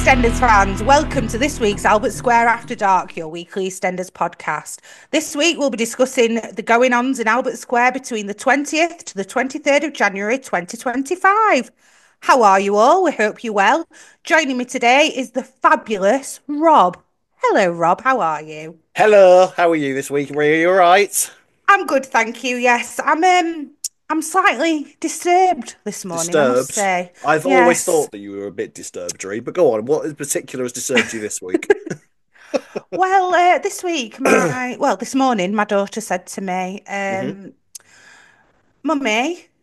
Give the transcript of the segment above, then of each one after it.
EastEnders fans, welcome to this week's Albert Square After Dark, your weekly EastEnders podcast. This week we'll be discussing the going-ons in Albert Square between the 20th to the 23rd of January 2025. How are you all? We hope you're well. Joining me today is the fabulous Rob. Hello, Rob. How are you? Hello, how are you this week, Maria? You all right? I'm good, thank you. Yes, I'm slightly disturbed this morning, I must Disturbed? say. I've always Yes. thought that you were a bit disturbed, Ree, but go on. What in particular has disturbed you this week? Well, this morning, my daughter said to me, Hmm. "Mummy,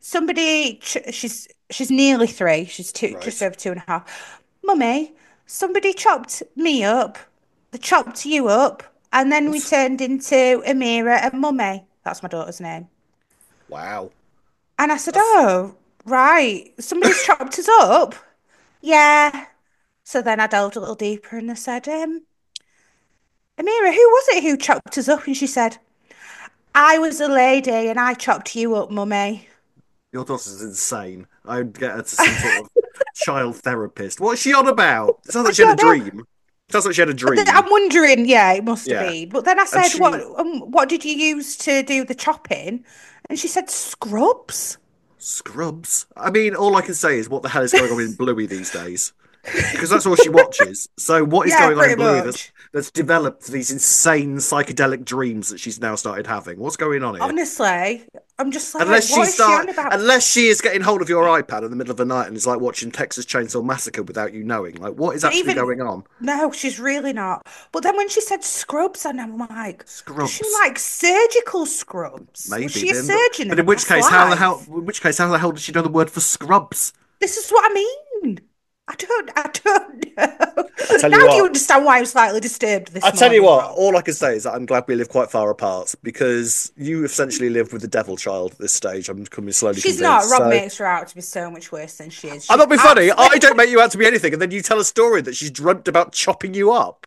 she's nearly three. She's two, just Right. over two and a half. Mummy, somebody chopped me up. They chopped you up, and then we What? turned into Amira and Mummy. That's my daughter's name." Wow. And I said, That's "Oh, right. Somebody's chopped us up." Yeah. So then I delved a little deeper, and I said, "Amira, who was it who chopped us up?" And she said, "I was a lady and I chopped you up, mummy." your daughter's insane. I'd get her to some sort of child therapist. What's she on about? It sounds I like she had a don't know. dream. It sounds like she had a dream. I'm wondering, yeah, it must have Yeah. been. But then I And said, she what did you use to do the chopping? And she said, scrubs. scrubs. I mean, all I can say is what the hell is going on in Bluey these days? Because that's all she watches. So what is Yeah, going on in pretty Bluey that's much. that's developed these insane psychedelic dreams that she's now started having? What's going on here? Honestly, I'm just like, Unless she what is she start, on about? unless she is getting hold of your iPad in the middle of the night and is like watching Texas Chainsaw Massacre without you knowing. Like, what is actually Even going on? no, she's really not. But then when she said scrubs, and I'm like, does she mean Scrubs, like surgical scrubs? Was maybe. she a surgeon But in a in which past case, how the hell? life? In which case, how the hell does she know the word for scrubs? This is what I mean. I don't know. I tell you Now do you what. understand why I'm slightly disturbed I this tell you morning, what, Rob? all I can say is that I'm glad we live quite far apart because you essentially live with the devil child at this stage. I'm becoming slowly She's not. convinced. Rob So makes her out to be so much worse than she is. I'm She's not being funny. absolutely. I don't make you out to be anything, and then you tell a story that she's dreamt about chopping you up.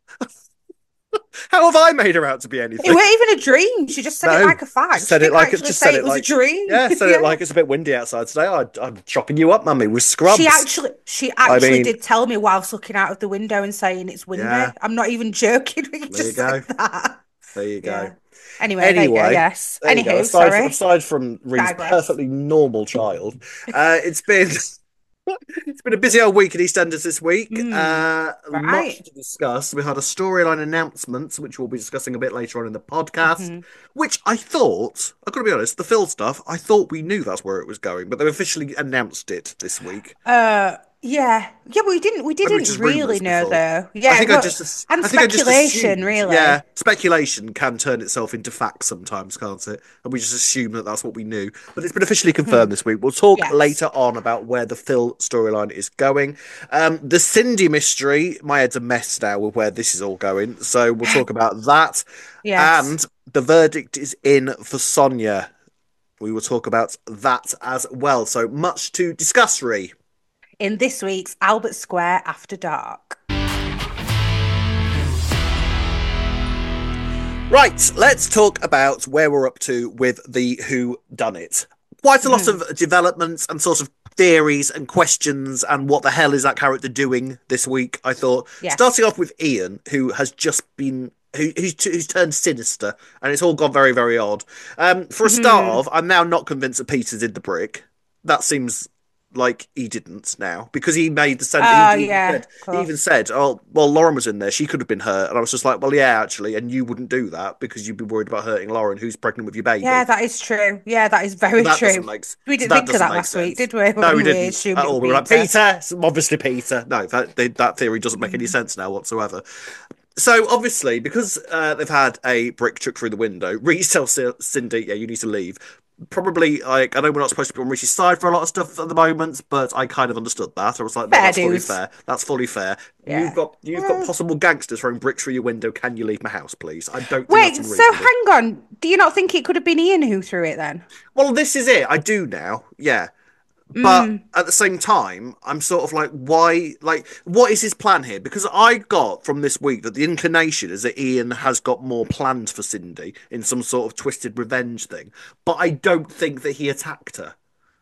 How have I made her out to be It anything? weren't even a dream. She just said it No, like a fact. just She said it didn't like it. actually Just say said it it was a like dream. yeah, said it Yeah. like it's a bit windy outside today. I'm chopping you up, mummy, with She scrubs. actually, she I actually mean, did tell me whilst looking out of the window and saying it's windy. yeah, I'm not even joking when you there you just said go, that. there you go. Yeah. Anyway, there you go. Anyway, Yes. there you go. Anywho, Aside from, sorry. aside from Ree's Digress. perfectly normal child, it's been it's been a busy old week at EastEnders this week. Hmm. Much Right. to discuss. We had a storyline announcement, which we'll be discussing a bit later on in the podcast. Hmm. Which I thought, I've got to be honest, the Phil stuff, I thought we knew that's where it was going, but they officially announced it this week. Yeah. Yeah, but we Which didn't is really rumours know before. though. Yeah, well, and I think I just speculation, assumed. really. Yeah, speculation can turn itself into fact sometimes, can't it? And we just assume that that's what we knew. But it's been officially Hmm. confirmed this week. We'll talk Yes. later on about where the Phil storyline is going. The Cindy mystery, my head's a mess now with where this is all going. So we'll talk about that. Yes. And the verdict is in for Sonia. We will talk about that as well. So much to discuss, Ree. In this week's Albert Square After Dark. Right, let's talk about where we're up to with the Who Done It. Quite a lot Mhm. of developments and sort of theories and questions and what the hell is that character doing this week, I thought. Yes. Starting off with Ian, who has just been who's turned sinister, and it's all gone very, very odd. For a start Mhm. off, I'm now not convinced that Peter did the brick. That seems like he didn't now because he made the sense. Oh, He even yeah, said, of he even course. said, "Oh, well, Lauren was in there. She could have been hurt." And I was just like, "Well, yeah, actually, and you wouldn't do that because you'd be worried about hurting Lauren, who's pregnant with your Yeah, baby." that is true. Yeah, that is So very that true. doesn't make We so didn't that think of doesn't that make last week, sense. did we? No, we When we didn't assumed at it was all. We were like, Peter. Peter, it's obviously Peter. No, that theory doesn't make any Mm. sense now whatsoever. So obviously, because they've had a brick chucked through the window, Reese tells Cindy, "Yeah, you need to leave." Probably, like, I know we're not supposed to be on Reese's side for a lot of stuff at the moment, but I kind of understood that. I was like, "No, Fair that's fully dues. fair. That's fully fair. Yeah. You've got Uh, possible gangsters throwing bricks through your window. Can you leave my house, please? I don't think that's Wait, so unreasonable." hang on. Do you not think it could have been Ian who threw it then? Well, this is it. I do now. Yeah. But Mm. at the same time, I'm sort of like, why? Like, what is his plan here? Because I got from this week that the inclination is that Ian has got more planned for Cindy in some sort of twisted revenge thing. But I don't think that he attacked her.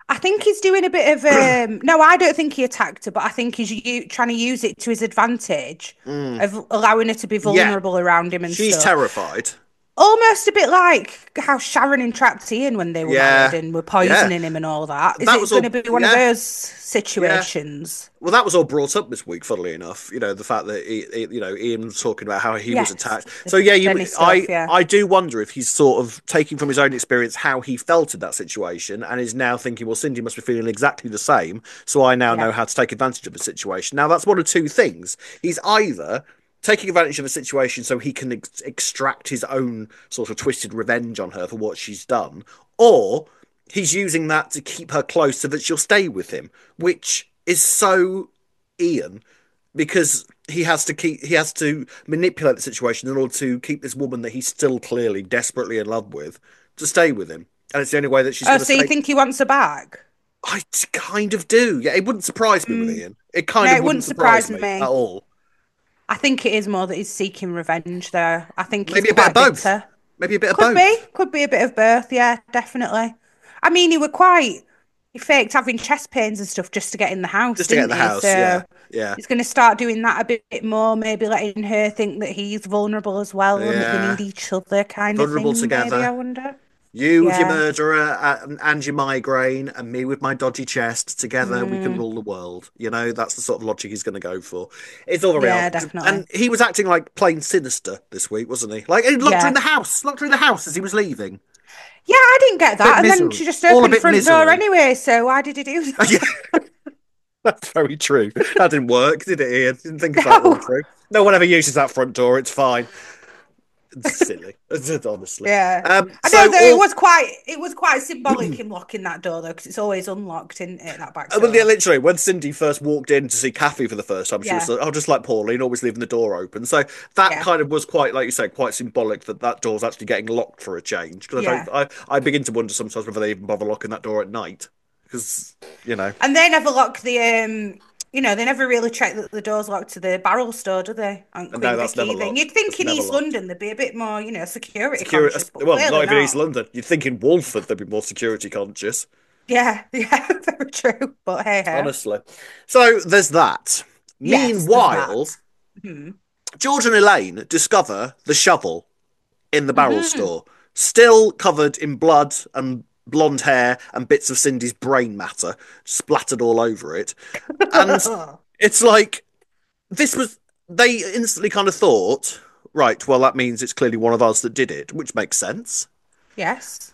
I think he's doing a bit of no, I don't think he attacked her, but I think he's trying to use it to his advantage Mm. of allowing her to be Yeah, vulnerable around him and she's stuff. terrified. Almost a bit like how Sharon entrapped Ian when they were married Yeah, and were yeah. poisoning him and all that. Is That it was going to all. be one of Yeah, those yeah. situations? Well, that was all brought up this week, funnily enough. The fact that Ian was talking about how he was Yes, attacked. the So yeah, Jenny stuff, yeah. I do wonder if he's sort of taking from his own experience how he felt in that situation, and is now thinking, well, Cindy must be feeling exactly the same, so I now Yeah. know how to take advantage of the situation. Now that's one of two things. He's either taking advantage of a situation so he can extract his own sort of twisted revenge on her for what she's done, or he's using that to keep her close so that she'll stay with him, which is so Ian because he has to manipulate the situation in order to keep this woman that he's still clearly desperately in love with to stay with him, and it's the only way that she's Oh, going to so you stay. think he wants her back? I kind of do. Yeah, it wouldn't surprise me with Mm. Ian. It kind No, of it wouldn't wouldn't surprise surprise me at me. all. I think it is more that he's seeking revenge there. I think he's Maybe a bit of quite both. bitter. Maybe a bit of both. Could be a bit of both, yeah, definitely. I mean, he faked having chest pains and stuff just to get in the house, Just to get in didn't the he? house. Yeah, So yeah, he's going to start doing that a bit more, maybe letting her think that he's vulnerable as well and that they yeah. need each other kind of Vulnerable thing, maybe, I together. wonder. You with your Yeah. murderer and your migraine, and me with my dodgy chest. Together, we can Mm, rule the world. That's the sort of logic he's going to go for. It's all very yeah, odd. definitely. And he was acting like plain sinister this week, wasn't he? Like, he locked her in Yeah. the house, locked her in the house as he was leaving. Yeah, I didn't get Bit that. And then misery. she just All a opened bit front door misery. anyway, so why did he do Yeah, that? that's very true. That didn't work, did it, Ian? Didn't think of that one No. through. No one ever uses that front door. It's fine. It's silly, honestly. Yeah. I know So though all it was quite symbolic him locking that door though, because it's always unlocked, isn't it, that back Well, yeah, door? literally, when Cindy first walked in to see Kathy for the first time, she was Yeah. like, "Oh, just like Pauline, always leaving the door open." So that Yeah. kind of was quite, like you said, quite symbolic that that door's actually getting locked for a change. Because Yeah. I begin to wonder sometimes whether they even bother locking that door at night. Because you know, And they never lock the they never really check that the door's locked to the barrel store, do they? On and no, Queen that's Vic never either. locked. You'd think That's in never East locked. London there'd be a bit more, security Security, conscious, but well, not clearly even East not. London. You'd think in Walford they'd be more security conscious. Yeah, yeah, very true. But hey ho. Honestly. So there's that. Yes, there's that. Meanwhile, Hmm. George and Elaine discover the shovel in the barrel Hmm. store, still covered in blood and blonde hair and bits of Cindy's brain matter splattered all over it. And it's like, this was, they instantly kind of thought, right, well, that means it's clearly one of us that did it, which makes sense. Yes.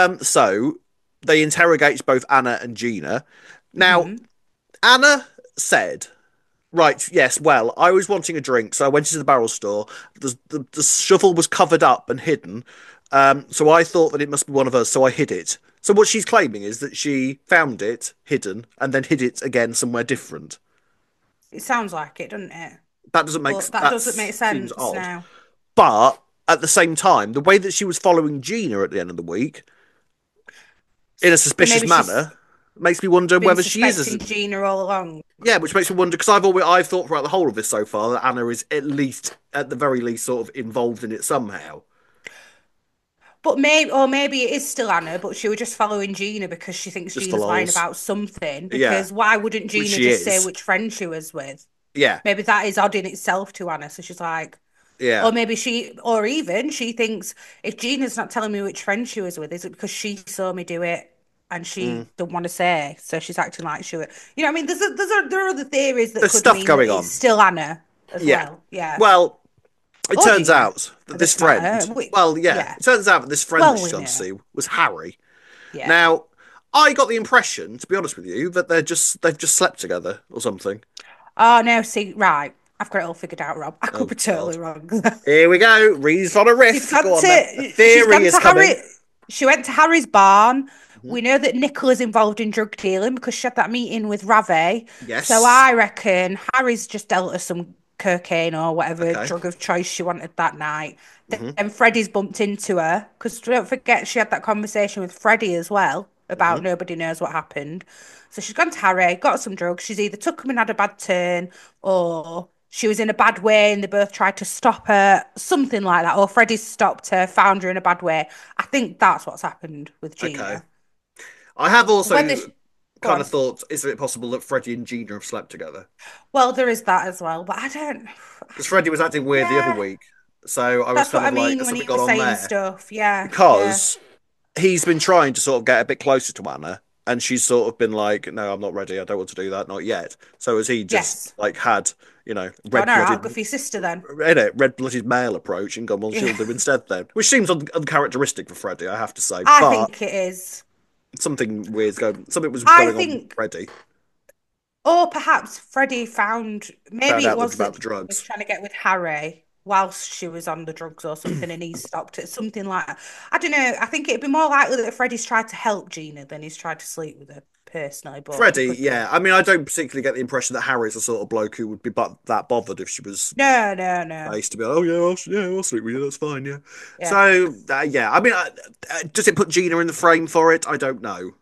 So they interrogate both Anna and Gina. Now, Hmm. Anna said, right, yes, well, I was wanting a drink, so I went into the barrel store. The shovel was covered up and hidden, so I thought that it must be one of us, so I hid it. So what she's claiming is that she found it hidden and then hid it again somewhere different. It sounds like it, doesn't it? That doesn't make But that that doesn't make seems sense odd. now. But at the same time, the way that she was following Gina at the end of the week in a So suspicious maybe she's manner makes me wonder been whether she is suspecting Gina all along. yeah, which makes me wonder because I've thought throughout the whole of this so far that Anna is at the very least sort of involved in it somehow. But maybe it is still Anna, but she was just following Gina because she thinks Just for Gina's lying lols. about something. Yeah, Because why wouldn't which Gina she just say is. which friend she was with? Yeah, Maybe that is odd in itself to Anna. So she's like, yeah. or maybe or even she thinks if Gina's not telling me which friend she was with, is it because she saw me do it and Mm. she don't want to say? So she's acting like she was. You know what I mean? There are other theories that There's could stuff mean that going it's on. still Anna as Yeah. well. Yeah. Well, it Or turns Gina, out that for this this matter. friend, well, yeah, Yeah. it turns out that this friend that Well, she's we gone to know. see was Harry. Yeah. Now, I got the impression, to be honest with you, that they've just slept together or something. Oh no, see, right. I've got it all figured out, Rob. I could Oh be God. totally wrong. Here we go. Reeves on a riff. Go on then. A She's theory gone is to coming. Harry. She went to Harry's barn. Mhm. We know that Nicola's involved in drug dealing because she had that meeting with Ravi. So Yes. I reckon Harry's just dealt her some cocaine or whatever Okay. drug of choice she wanted that night. Hmm. Then Freddie's bumped into her because don't forget she had that conversation with Freddie as well Hmm. about nobody knows what happened. So she's gone to Harry, got some drugs. She's either took him and had a bad turn, or she was in a bad way and they both tried to stop her, something like that. Or Freddie stopped her, found her in a bad way. I think that's what's happened with Okay. Gina. I have also Whether Go kind of on. thought, is it possible that Freddie and Gina have slept together? Well, there is that as well, but I don't. Because Freddie was acting weird the other Yeah, week. So I was that's what kind I of like, mean has when something he gone was on saying there? stuff. Yeah, yeah. Because he's been trying to sort of get a bit closer to Anna, and she's sort of been like, "No, I'm not ready. I don't want to do that, not yet." So has he just Yes. like had, Gone all right, red-blooded, go for your sister then. red-blooded male approach and gone, "Well, Yeah, she'll do instead then," which seems uncharacteristic for Freddie, I have to say. I But think it is. something was I going on with think, Freddie. or perhaps Freddie found, maybe Found it out was about that the she was drugs. trying to get with Harry whilst she was on the drugs or something and he stopped it, something like that. I don't know. I think it'd be more likely that Freddie's tried to help Gina than he's tried to sleep with her personally, but it Freddie, could be. yeah. I mean, I don't particularly get the impression that Harry's the sort of bloke who would be that bothered if she was No, no, no. based to be like, oh yeah, I'll sleep with you. That's fine, yeah. Yeah. So yeah, I mean, does it put Gina in the frame for it? I don't know.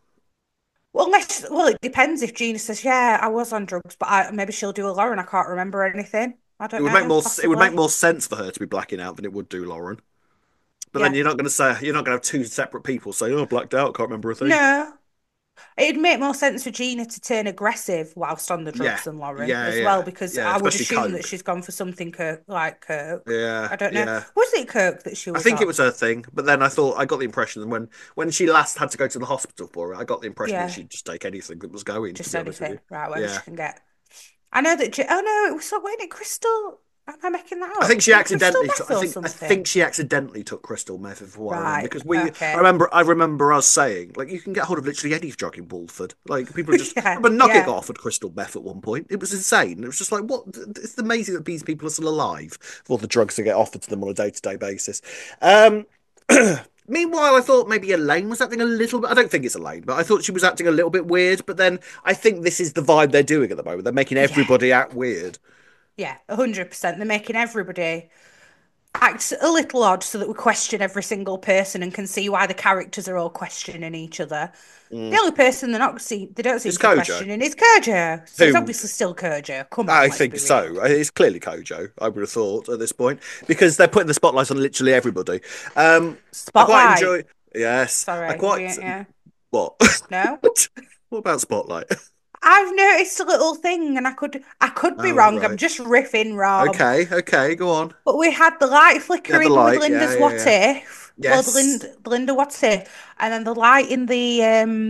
Well, it depends if Gina says, yeah, I was on drugs, but maybe she'll do a Lauren. I can't remember anything. I It don't would make know, more it would make possibly. more sense for her to be blacking out than it would do Lauren. But then Yeah. you're not going to have two separate people say, "Oh, I blacked out, can't remember a thing." No, it'd make more sense for Gina to turn aggressive whilst on the Yeah, drugs than Lauren yeah, as well, yeah, because yeah. I would Especially assume that coke. she's gone for something like Coke. Yeah, I don't know. yeah. Was it Coke that she I was think it on? was her thing, but then I got the impression when she last had to go to the hospital for it, I got the impression that Yeah, she'd just take anything that was going. To just be honest with anything. you, Right, whatever yeah. she can get. I know that. Oh no, it was so wasn't it Crystal? Am I making that I think up? she Was it Crystal accidentally. Meth or I something? think she accidentally took crystal meth, from what I remember, Right. because Okay. I remember us saying like you can get hold of literally any drug in Walford. Like people are just, Yeah. but Nugget Yeah. got offered crystal meth at one point. It was insane. It was just like what? It's amazing that these people are still alive for all the drugs that get offered to them on a day-to-day basis. Um, Meanwhile, I thought maybe Elaine was acting a little bit. I don't think it's Elaine, but I thought she was acting a little bit weird. But then I think this is the vibe they're doing at the moment. They're making Yeah. everybody act weird. Yeah. 100%. They're making everybody act a little odd so that we question every single person and can see why the characters are all questioning each other. The Mm. only person they don't seem It's to be Kojo, questioning is Kojo. So it's who obviously still Kojo. Come on, I let's think be real. so. It's clearly Kojo, I would have thought at this point, because they're putting the spotlight on literally everybody. Um, I quite Spotlight. enjoy. Yes, I Sorry, quite. yeah. What? No. What about Spotlight? I've noticed a little thing and I could be Oh, wrong. I'm right. just riffing, Rob. Okay, okay, go on. But we had the light Yeah, the flickering with light. Yeah, Linda's yeah, What yeah. If. Well, Yes, The Linda What If, and then the light in the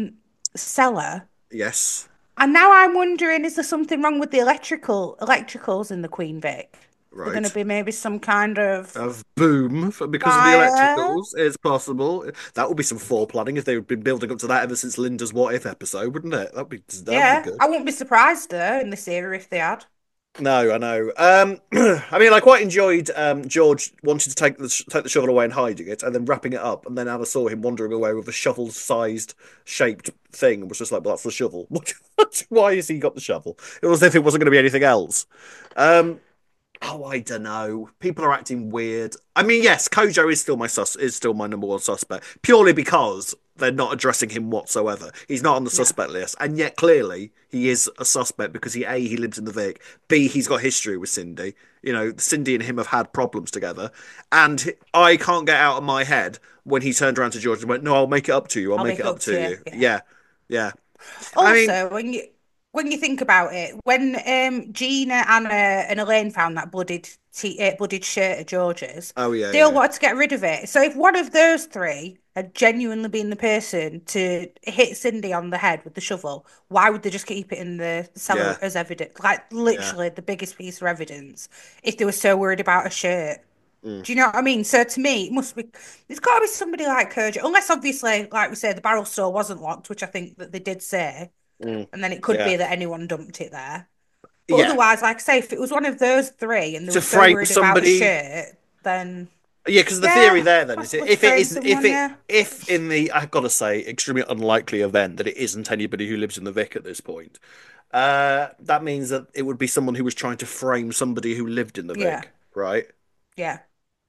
cellar. yes. And now I'm wondering, is there something wrong with the electricals in the Queen Vic? They're going to Right. be maybe some kind of Of boom because of the fire. electricals. It's possible. That would be some foreplanning if they've been building up to that ever since Linda's What If episode, wouldn't it? That'd be Yeah, good. I wouldn't be surprised though in this era if they had. No, I know. I mean, I quite enjoyed George wanting to take the shovel away and hiding it, and then wrapping it up, and then Anna saw him wandering away with a shovel-sized shaped thing, and was just like, "Well, that's the shovel. Why has he got the shovel? It was as if it wasn't going to be anything else." Um, Oh, I don't know. People are acting weird. I mean, yes, Kojo is still my number one suspect, purely because they're not addressing him whatsoever. He's not on the No. suspect list, and yet clearly he is a suspect because he lives in the Vic, B he's got history with Cindy. Cindy and him have had problems together, and I can't get out of my head when he turned around to George and went, "No, I'll make it up to you. I'll I'll make make it it up up to to you. you." Yeah. Yeah, yeah. I mean, Also, when you think about it, when Gina, Anna, and Elaine found that blooded shirt of George's, oh yeah, they all yeah, wanted to get rid of it. So if one of those three had genuinely been the person to hit Cindy on the head with the shovel, why would they just keep it in the cellar yeah, as evidence? Like yeah. literally the biggest piece of evidence, if they were so worried about a shirt. Mm, Do you know what I mean? So to me, it's got to be somebody like Kojo, unless obviously, like we said, the barrel store wasn't locked, which I think that they did say, mm, and then it could yeah, be that anyone dumped it there. But yeah. otherwise, like I say, if it was one of those three and they To were so frame worried about a somebody. shirt, then Yeah, because the theory yeah, there then is possibly to if it frame is if someone, it yeah. if in the I've got to say extremely unlikely event that it isn't anybody who lives in the Vic at this point, that means that it would be someone who was trying to frame somebody who lived in the Yeah, Vic, right? yeah.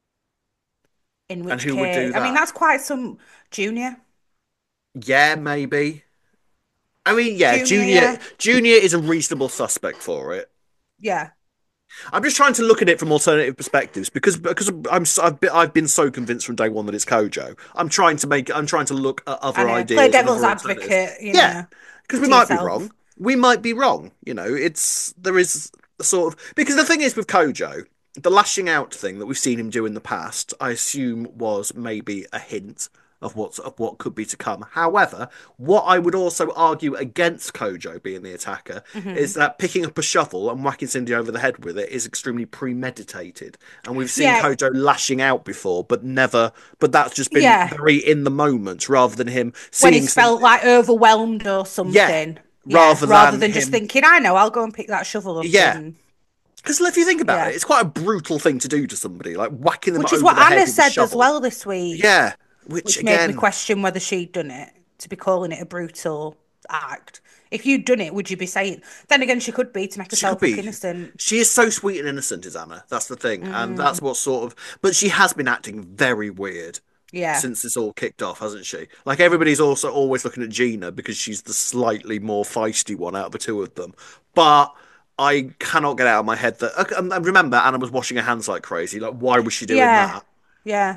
In And which who would do case, I mean, that? that's quite some junior. Yeah, maybe. I mean, yeah, Junior, yeah. Junior is a reasonable suspect for it. Yeah. I'm just trying to look at it from alternative perspectives because I've been so convinced from day one that it's Kojo. I'm trying to look at I other know. Play ideas and devil's other alternatives. advocate, you Yeah, know. because we to might be wrong. yourself. We might be wrong. There is a sort of, because the thing is with Kojo, the lashing out thing that we've seen him do in the past, I assume was maybe a hint of what could be to come. However, what I would also argue against Kojo being the attacker Hmm. is that picking up a shovel and whacking Cindy over the head with it is extremely premeditated. And we've seen Yeah, Kojo lashing out before, but never, but that's just been yeah. very in the moment rather than him When seeing he's felt like overwhelmed or yeah, something. Yeah, rather rather than than just him, thinking, I know, I'll go and pick that shovel up yeah. and Because if you think about yeah. it, it's quite a brutal thing to do to somebody, like whacking them Which is over what the head Anna with a said as shovel. well this week, Yeah, which which made me again, question whether she'd done it, to be calling it a brutal act. If you'd done it, would you be saying? Then again, she could be to make she could herself look be. innocent. She is so sweet and innocent, is Anna. That's the thing, and that's Mm, what sort of. But she has been acting very weird yeah, since this all kicked off, hasn't she? Like everybody's also always looking at Gina because she's the slightly more feisty one out of the two of them. But I cannot get out of my head that. And remember, Anna was washing her hands like crazy. Like, why was she doing yeah, that? yeah.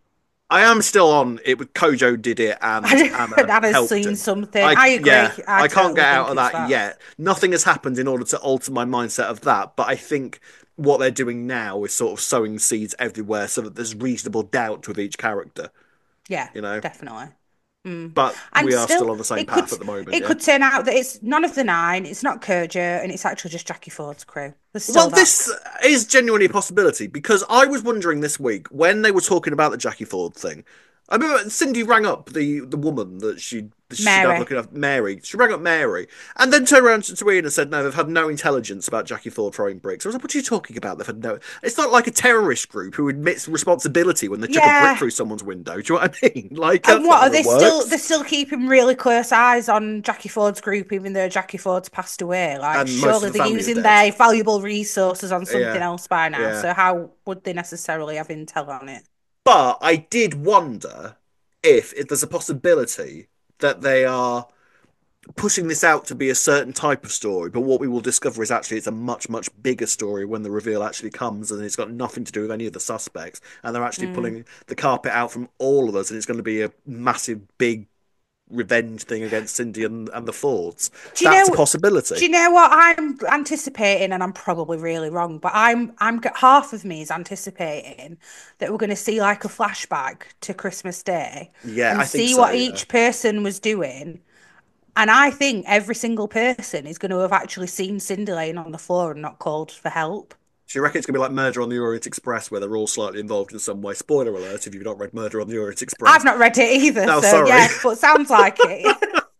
I am still on it with Kojo did it and Anna Anna's helped seen him. something. I agree. I I can't totally get out think of it's that that. yet. Nothing has happened in order to alter my mindset of that, but I think what they're doing now is sort of sowing seeds everywhere so that there's reasonable doubt with each character, Yeah, you know. definitely. Mm. But And we are still, still on the same it could path at the moment, it yeah. could turn out that it's none of the nine. It's not Kerja, and it's actually just Jackie Ford's crew. There's Well, still that. this is genuinely a possibility because I was wondering this week when they were talking about the Jackie Ford thing. I remember Cindy rang up the woman that she'd had Mary. looking after Mary. She rang up Mary and then turned around to Ian and said, "No, they've had no intelligence about Jackie Ford throwing bricks." I was like, "What are you talking about? They've had no." It's not like a terrorist group who admits responsibility when they chuck a brick Yeah. through someone's window. Do you know what I mean? Like And that's not what how are it they still? They're works. still keeping really close eyes on Jackie Ford's group, even though Jackie Ford's passed away. Like, And most surely of the they're family are using dead. their valuable resources on something Yeah, else by now. yeah. So how would they necessarily have intel on it? But I did wonder if there's a possibility that they are putting this out to be a certain type of story, but what we will discover is actually it's a much, much bigger story when the reveal actually comes, and it's got nothing to do with any of the suspects, and they're actually Mm. pulling the carpet out from all of us, and it's going to be a massive, big revenge thing against Cindy and the Fords. Do you That's a know? Do possibility. you know what I'm anticipating? And I'm probably really wrong, but I'm half of me is anticipating that we're going to see like a flashback to Christmas Day Yeah, and I think see so. what Yeah. each person was doing. And I think every single person is going to have actually seen Cindy laying on the floor and not called for help. Do you reckon it's going to be like Murder on the Orient Express, where they're all slightly involved in some way? Spoiler alert if you've not read Murder on the Orient I've Express. not read it either, Oh, so sorry. yeah, but sounds like it.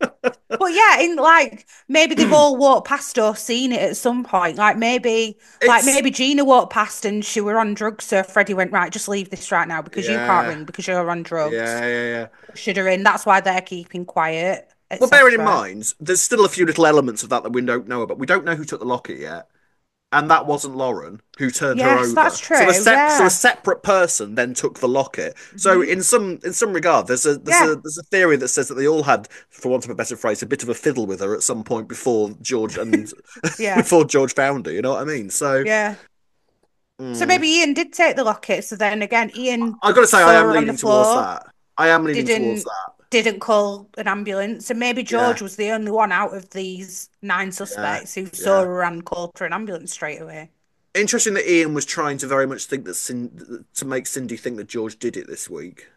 But yeah, in like maybe they've all walked past or seen it at some point. Like It's maybe Gina walked past and she were on drugs, so Freddie went, right, just leave this right now because you can't yeah, ring because you're on drugs. yeah. Should her in. That's why they're keeping quiet, Well, bearing in etc. mind, there's still a few little elements of that that we don't know about. We don't know who took the locket yet, and that wasn't Lauren who turned her Yes, that's over. So true. a Yeah. separate person then took the locket. So Hmm. in some regard, Yeah. there's a theory that says that they all had, for want of a better phrase, a bit of a fiddle with her at some point before George and Yeah. before George found her. You know what I mean? So. Yeah. So Mm, maybe Ian did take the locket. So then again, Ian I got to say, I saw am her on the leaning towards floor, that. I am leaning towards didn't that. didn't call an ambulance, and maybe Yeah, George was the only one out of these nine yeah, suspects who saw yeah. her and called for an ambulance straight away. Interesting that Ian was trying to very much think that to make Cindy think that George did it this week.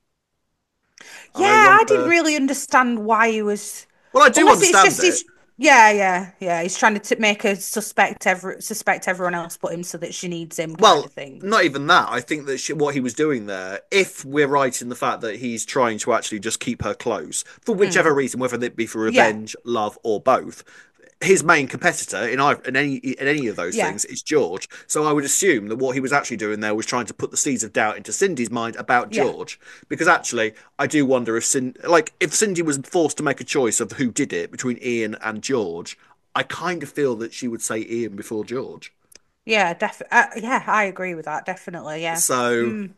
And Yeah, I I didn't wonder. really understand why he was, Well, I do unless it's understand just it. he's. Yeah, yeah, yeah. He's trying to make her suspect everyone else but him, so that she needs him, kind Well, of thing. not even that. I think that what he was doing there, if we're right in the fact that he's trying to actually just keep her close for whichever Mm. reason, whether it be for Yeah, revenge, love, or both, his main competitor in any of those yeah, things is George. So I would assume that what he was actually doing there was trying to put the seeds of doubt into Cindy's mind about yeah. George. Because actually, I do wonder if Cindy was forced to make a choice of who did it between Ian and George, I kind of feel that she would say Ian before George. Yeah, yeah, I agree with that, definitely. Yeah. So. Mm.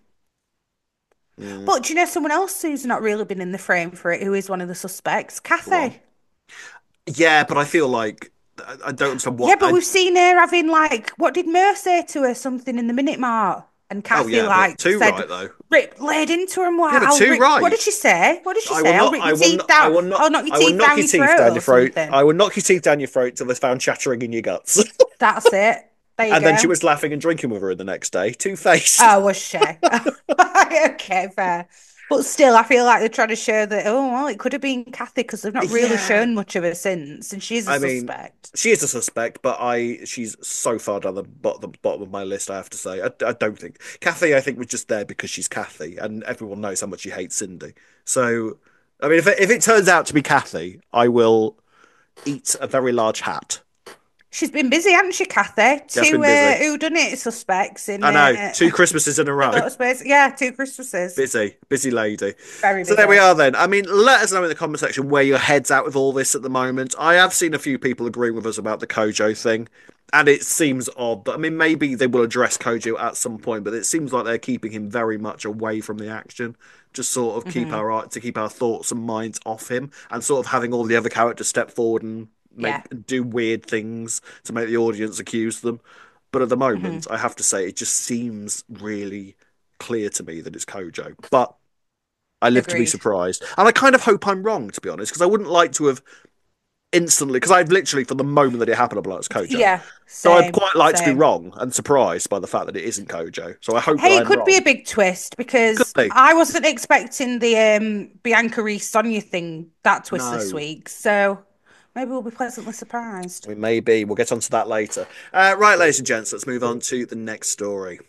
Mm, But do you know someone else who's not really been in the frame for it, who is one of the suspects? go on. Kathy. Yeah, but I feel like I don't understand Yeah, what but we've seen her having like, what did Mer say to her? Something in the Minute Mart. And Oh Kathy yeah, but like two said, right though. rip, laid into her and Yeah, like, but I'll two rip. What right. did she say? What did she I say? will I'll not. rip I your will. teeth Not, I down. will not. I'll knock your I will teeth knock down your your teeth throat down or your throat. something. I will knock your teeth down your throat till they're found chattering in your guts. That's it. There you And then she go. was laughing and drinking with her the next day. Two-faced. Oh, was she? Okay, fair. But still, I feel like they're trying to show that, oh, well, it could have been Kathy because they've not really Yeah. shown much of her since, and she's a I mean, suspect. she is a suspect, but she's so far down the bottom of my list. I have to say, I don't think Kathy. I think was just there because she's Kathy, and everyone knows how much she hates Cindy. So, I mean, if it turns out to be Kathy, I will eat a very large hat. She's been busy, hasn't she, Kathy? She has Two been busy. whodunit suspects in I know, 2 Christmases in a a row. lot of space. Yeah, two Christmases. Busy lady. Very So there we busy. are then. I mean, let us know in the comment section where your head's at with all this at the moment. I have seen a few people agreeing with us about the Kojo thing, and it seems odd. But I mean, maybe they will address Kojo at some point, but it seems like they're keeping him very much away from the action. Just sort of Hmm. keep our thoughts and minds off him, and sort of having all the other characters step forward and Yeah. do weird things to make the audience accuse them. But at the Hmm. moment, I have to say, it just seems really clear to me that it's Kojo. But I live to be Agreed. surprised. And I kind of hope I'm wrong, to be honest, because I wouldn't like to have instantly, because I've literally, from the moment that it happened, I'm like, it's Kojo. Yeah, So I'd same, quite like to be same. wrong and surprised by the fact that it isn't Kojo. So I hope that Hey, it I'm could be wrong. a big twist Could because be. I wasn't expecting the Bianca Reese Sonia thing that twist this No. week. So maybe we'll be pleasantly surprised. We may be. We'll get onto that later. Right, ladies and gents, let's move on to the next story.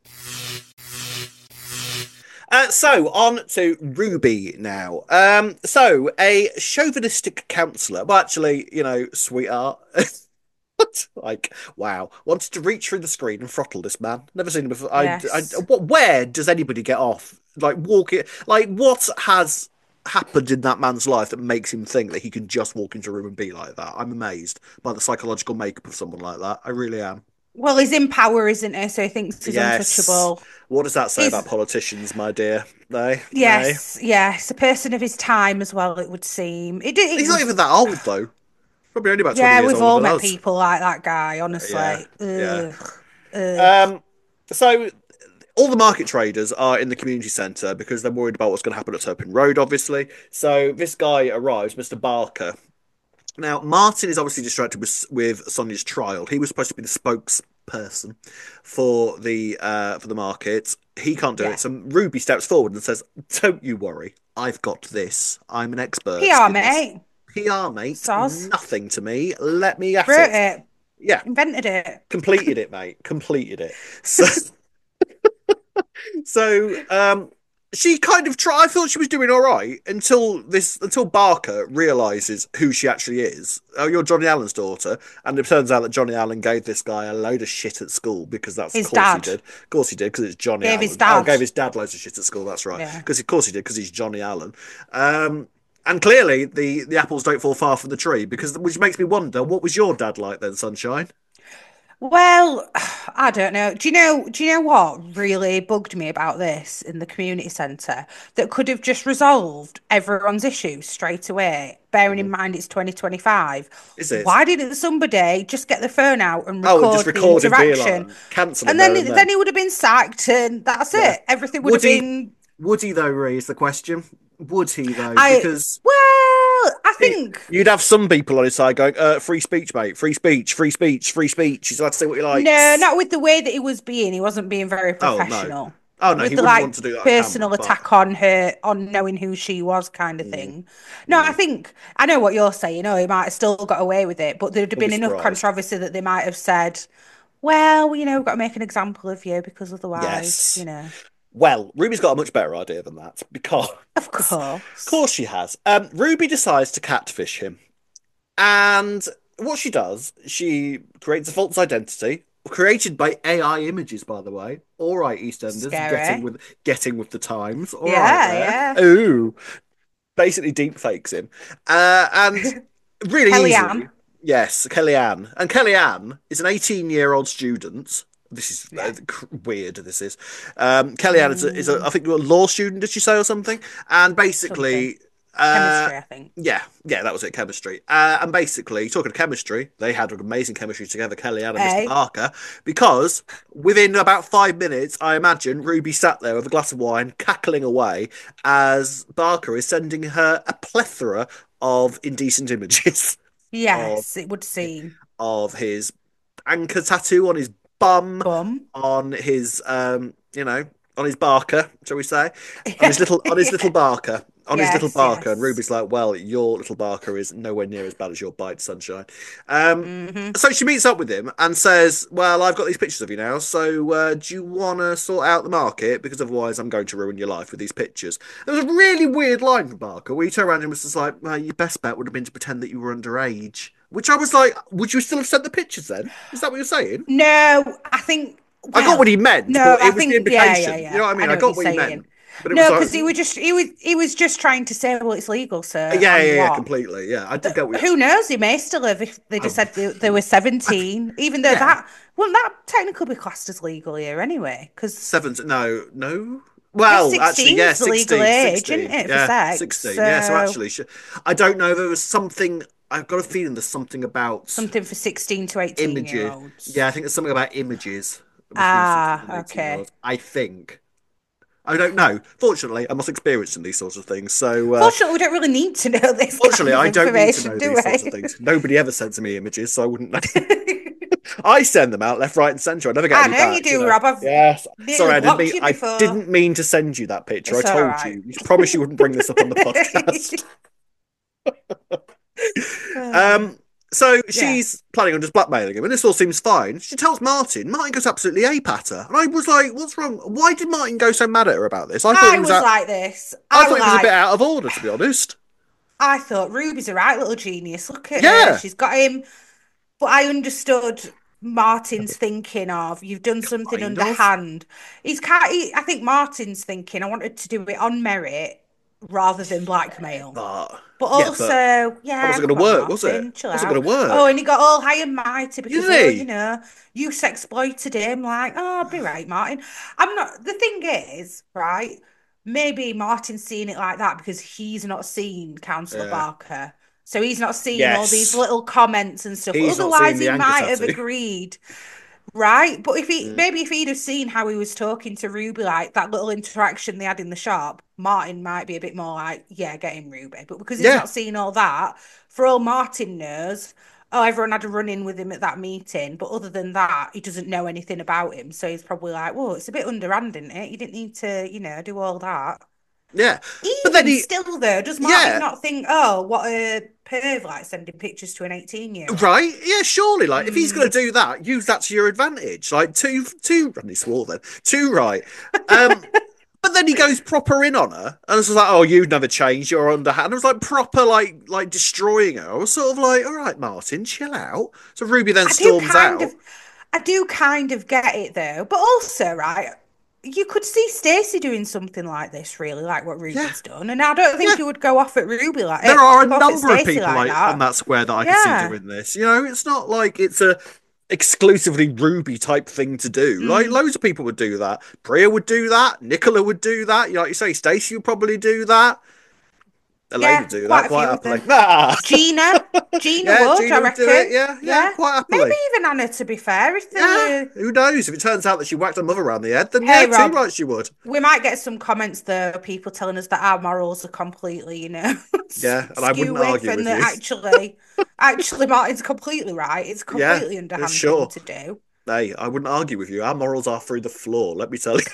So on to Ruby now. So a chauvinistic counsellor. Well, actually, sweetheart. Like, wow, wanted to reach through the screen and throttle this man. Never seen him before. Yes. Where does anybody get off? Like, walk it. Like, what has happened in that man's life that makes him think that he can just walk into a room and be like that? I'm amazed by the psychological makeup of someone like that. I really am. Well, he's in power, isn't he? So he thinks he's Yes. untouchable. What does that say about He's, politicians, my dear? They. yes, a person of his time as well, it would seem. It He's not was, even that old though. Probably only about 20 yeah, years we've older all than met us. people like that guy, Yeah, honestly. yeah. Ugh, ugh. Um, so all the market traders are in the community centre because they're worried about what's going to happen at Turpin Road, obviously. So this guy arrives, Mr. Barker. Now, Martin is obviously distracted with Sonia's trial. He was supposed to be the spokesperson for the market. He can't do Yeah. it. So Ruby steps forward and says, "Don't you worry, I've got this. I'm an expert PR, in this. mate. PR, mate. Soz. Nothing to me. Let me at Wrote it." it. Yeah, Invented it. completed it, mate. Completed it. So, so she kind of tried. I thought she was doing all right until Barker realizes who she actually is. Oh, you're Johnny Allen's daughter, and it turns out that Johnny Allen gave this guy a load of shit at school because that's of His course he dad. did. Of course he did because it's Johnny Gave Allen. his Oh, dad. gave his dad loads of shit at school. That's right. Yeah. Because of course he did because he's Johnny Allen. And clearly the apples don't fall far from the tree because which makes me wonder what was your dad like then, Sunshine? Well, I don't know. Do you know what really bugged me about this in the community centre that could have just resolved everyone's issues straight away, bearing in Mhm. mind it's 2025? Is it? Why didn't somebody just get the phone out and Oh, and just record the record him being like interaction? that, cancel him And there and then then. he would have been sacked and that's Yeah. it. Everything would Would have he? been Would he though? Ree, is the question. Would he though? I Because well, I think you'd have some people on his side going, "Free speech, mate. Free speech. Free speech. Free speech." He's allowed to say what he no, likes. not with the way that he was being. He wasn't being very Oh no. professional. Oh no. With He the wouldn't want like to do that on camera. personal But attack on her, on knowing who she was, kind of mm, thing. No, I mm, think I know what you're saying. Oh, he might have still got away with it, but there'd have wouldn't been be enough surprised. controversy that they might have said, "Well, we've got to make an example of you because otherwise, Yes. Well, Ruby's got a much better idea than that because, of of course, course, she has. Ruby decides to catfish him. And what she does, she creates a false identity created by AI images, by the way. All right, EastEnders, scary. getting with the times. All right, Yeah, there. yeah. Ooh, basically deep fakes him, and really easily. Kellyanne. Yes, Kellyanne, and Kellyanne is an 18-year-old student. This is Yeah. weird. This is Kellyanne is I Mm, think, a law student. Did she say or something? And something. basically, Uh, Chemistry, I think. yeah, that was it, chemistry. And basically, talking of chemistry, they had an amazing chemistry together, Kellyanne and Mr. Eh? Barker, because within about 5 minutes, I imagine Ruby sat there with a glass of wine, cackling away, as Barker is sending her a plethora of indecent images of Yes, it would seem. his anchor tattoo on his bum, Bum. on his on his Barker, shall we say, on his little Yeah. Barker, on his little Yes, Barker, and yes. Ruby's like, "Well, your little Barker is nowhere near as bad as your bite, sunshine." Um, Hmm. so she meets up with him and says, "Well, I've got these pictures of you now, so do you want to sort out the market? Because otherwise, I'm going to ruin your life with these pictures." There was a really weird line from Barker where he turned around and was just like, well, "Your best bet would have been to pretend that you were underage." Which I was like, "Would you still have sent the pictures then? Is that what you're saying?" No, I think, I got what well, he meant, no, but I it was the think, yeah, yeah, implication. You yeah. know what I I mean? I know what you're got what he saying. meant, but it was No, like, because he was just trying to say, well, it's legal, sir, yeah, and yeah, yeah, what? completely. Yeah, I did get what. Who knows? He may still have if they just Oh, said they were I, 17, even though yeah, that wouldn't that technically be classed as legal here anyway? Because seven. No, no. yes, Well, actually, 16 yeah, is the legal 16, age, isn't 16. it, for Yeah, sex? 16. Yeah, so So actually, I don't know. There was something. I've got a feeling there's something about something for 16 to 18 year images. olds. Yeah, I think there's something about images between 16 and Ah, 18 year okay. olds. I think. I don't know. Fortunately, I'm not experienced in these sorts of things. So, Fortunately, we don't really need to know this kind fortunately, of I don't need to information, know do these sorts of we? things. Nobody ever sends me images, so I wouldn't know. I send them out left, right, and centre. I never get I any know you back, you do, know. Rob. I've Yes. nearly Sorry, blocked you I before. didn't mean to send you that picture. I It's all told right. you. You promised you wouldn't bring this up on the podcast. Uh, Um, so yeah. she's planning on just blackmailing him, and this all seems fine. She tells Martin. Martin goes absolutely ape at her, and I was like, "What's wrong? Why did Martin go so mad at her about this?" I was like this. I I thought was it was a bit like, out of order, to be honest. I thought Ruby's a right little genius. Look at her. Yeah, She's got him. But I understood Martin's thinking of you've done something kind of. underhand. I think Martin's thinking I wanted to do it on merit rather than blackmail. But But yeah, but also, that yeah, wasn't going come to on, work, was it? Martin, chill Wasn't going out. to Oh, work. and he got all high and mighty because, Didn't oh, he? you exploited him. Like, oh, be right, Martin. I'm not. The thing is, right? Maybe Martin's seeing it like that because he's not seen Councillor Yeah. Barker. So he's not seen all these Yes. little comments and stuff. He's not Otherwise, seeing the he anchor might have tattoo. agreed. Right, but Mm. maybe if he'd have seen how he was talking to Ruby, like that little interaction they had in the shop, Martin might be a bit more like, yeah, get him, Ruby. But because he's Yeah. not seen all that, for all Martin knows, oh, everyone had a run in with him at that meeting. But other than that, he doesn't know anything about him. So he's probably like, well, it's a bit underhand, isn't it? You didn't need to, do all that. Yeah. But then Even he, still, though, does Martin yeah, not think, oh, what a perv, like sending pictures to an 18-year-old? right? Yeah, surely. Like, if he's going Mm. to do that, use that to your advantage. Like, and he swore then, too right. Um, but then he goes proper in on her, and it's just like, oh, you've never changed. You're underhand. I was like proper, like destroying her. I was sort of like, all right, Martin, chill out. So Ruby then I do storms kind out. of, I do kind of get it though, but also, right, you could see Stacey doing something like this, really, like what Yeah, Ruby's done, and I don't think yeah. you would go off at Ruby like, There are a go off at number of Stacey people like like on that. that square that I could see Yeah. doing this. You know, it's not like it's a exclusively Ruby type thing to do. Like Mm. loads of people would do that. Priya would do that. Nicola would do that. You know, like you say, Stacey would probably do that. Elaine Yeah, would do quite that a quite few of happily. them. Ah, Gina, Gina yeah, would, I Gina would do it. reckon. Yeah, yeah, Yeah, quite maybe happily. even Anna, to be fair, if they Yeah, were. who knows? If it turns out that she whacked her mother around the head, then yeah, Hey, too Rob, right she would. we might get some comments though, people telling us that our morals are completely, Yeah, and I skew wouldn't with, argue and with that you. actually, Martin's completely right. It's a Yeah, completely for underhand thing sure. to do. Hey, I wouldn't argue with you. Our morals are through the floor, let me tell you.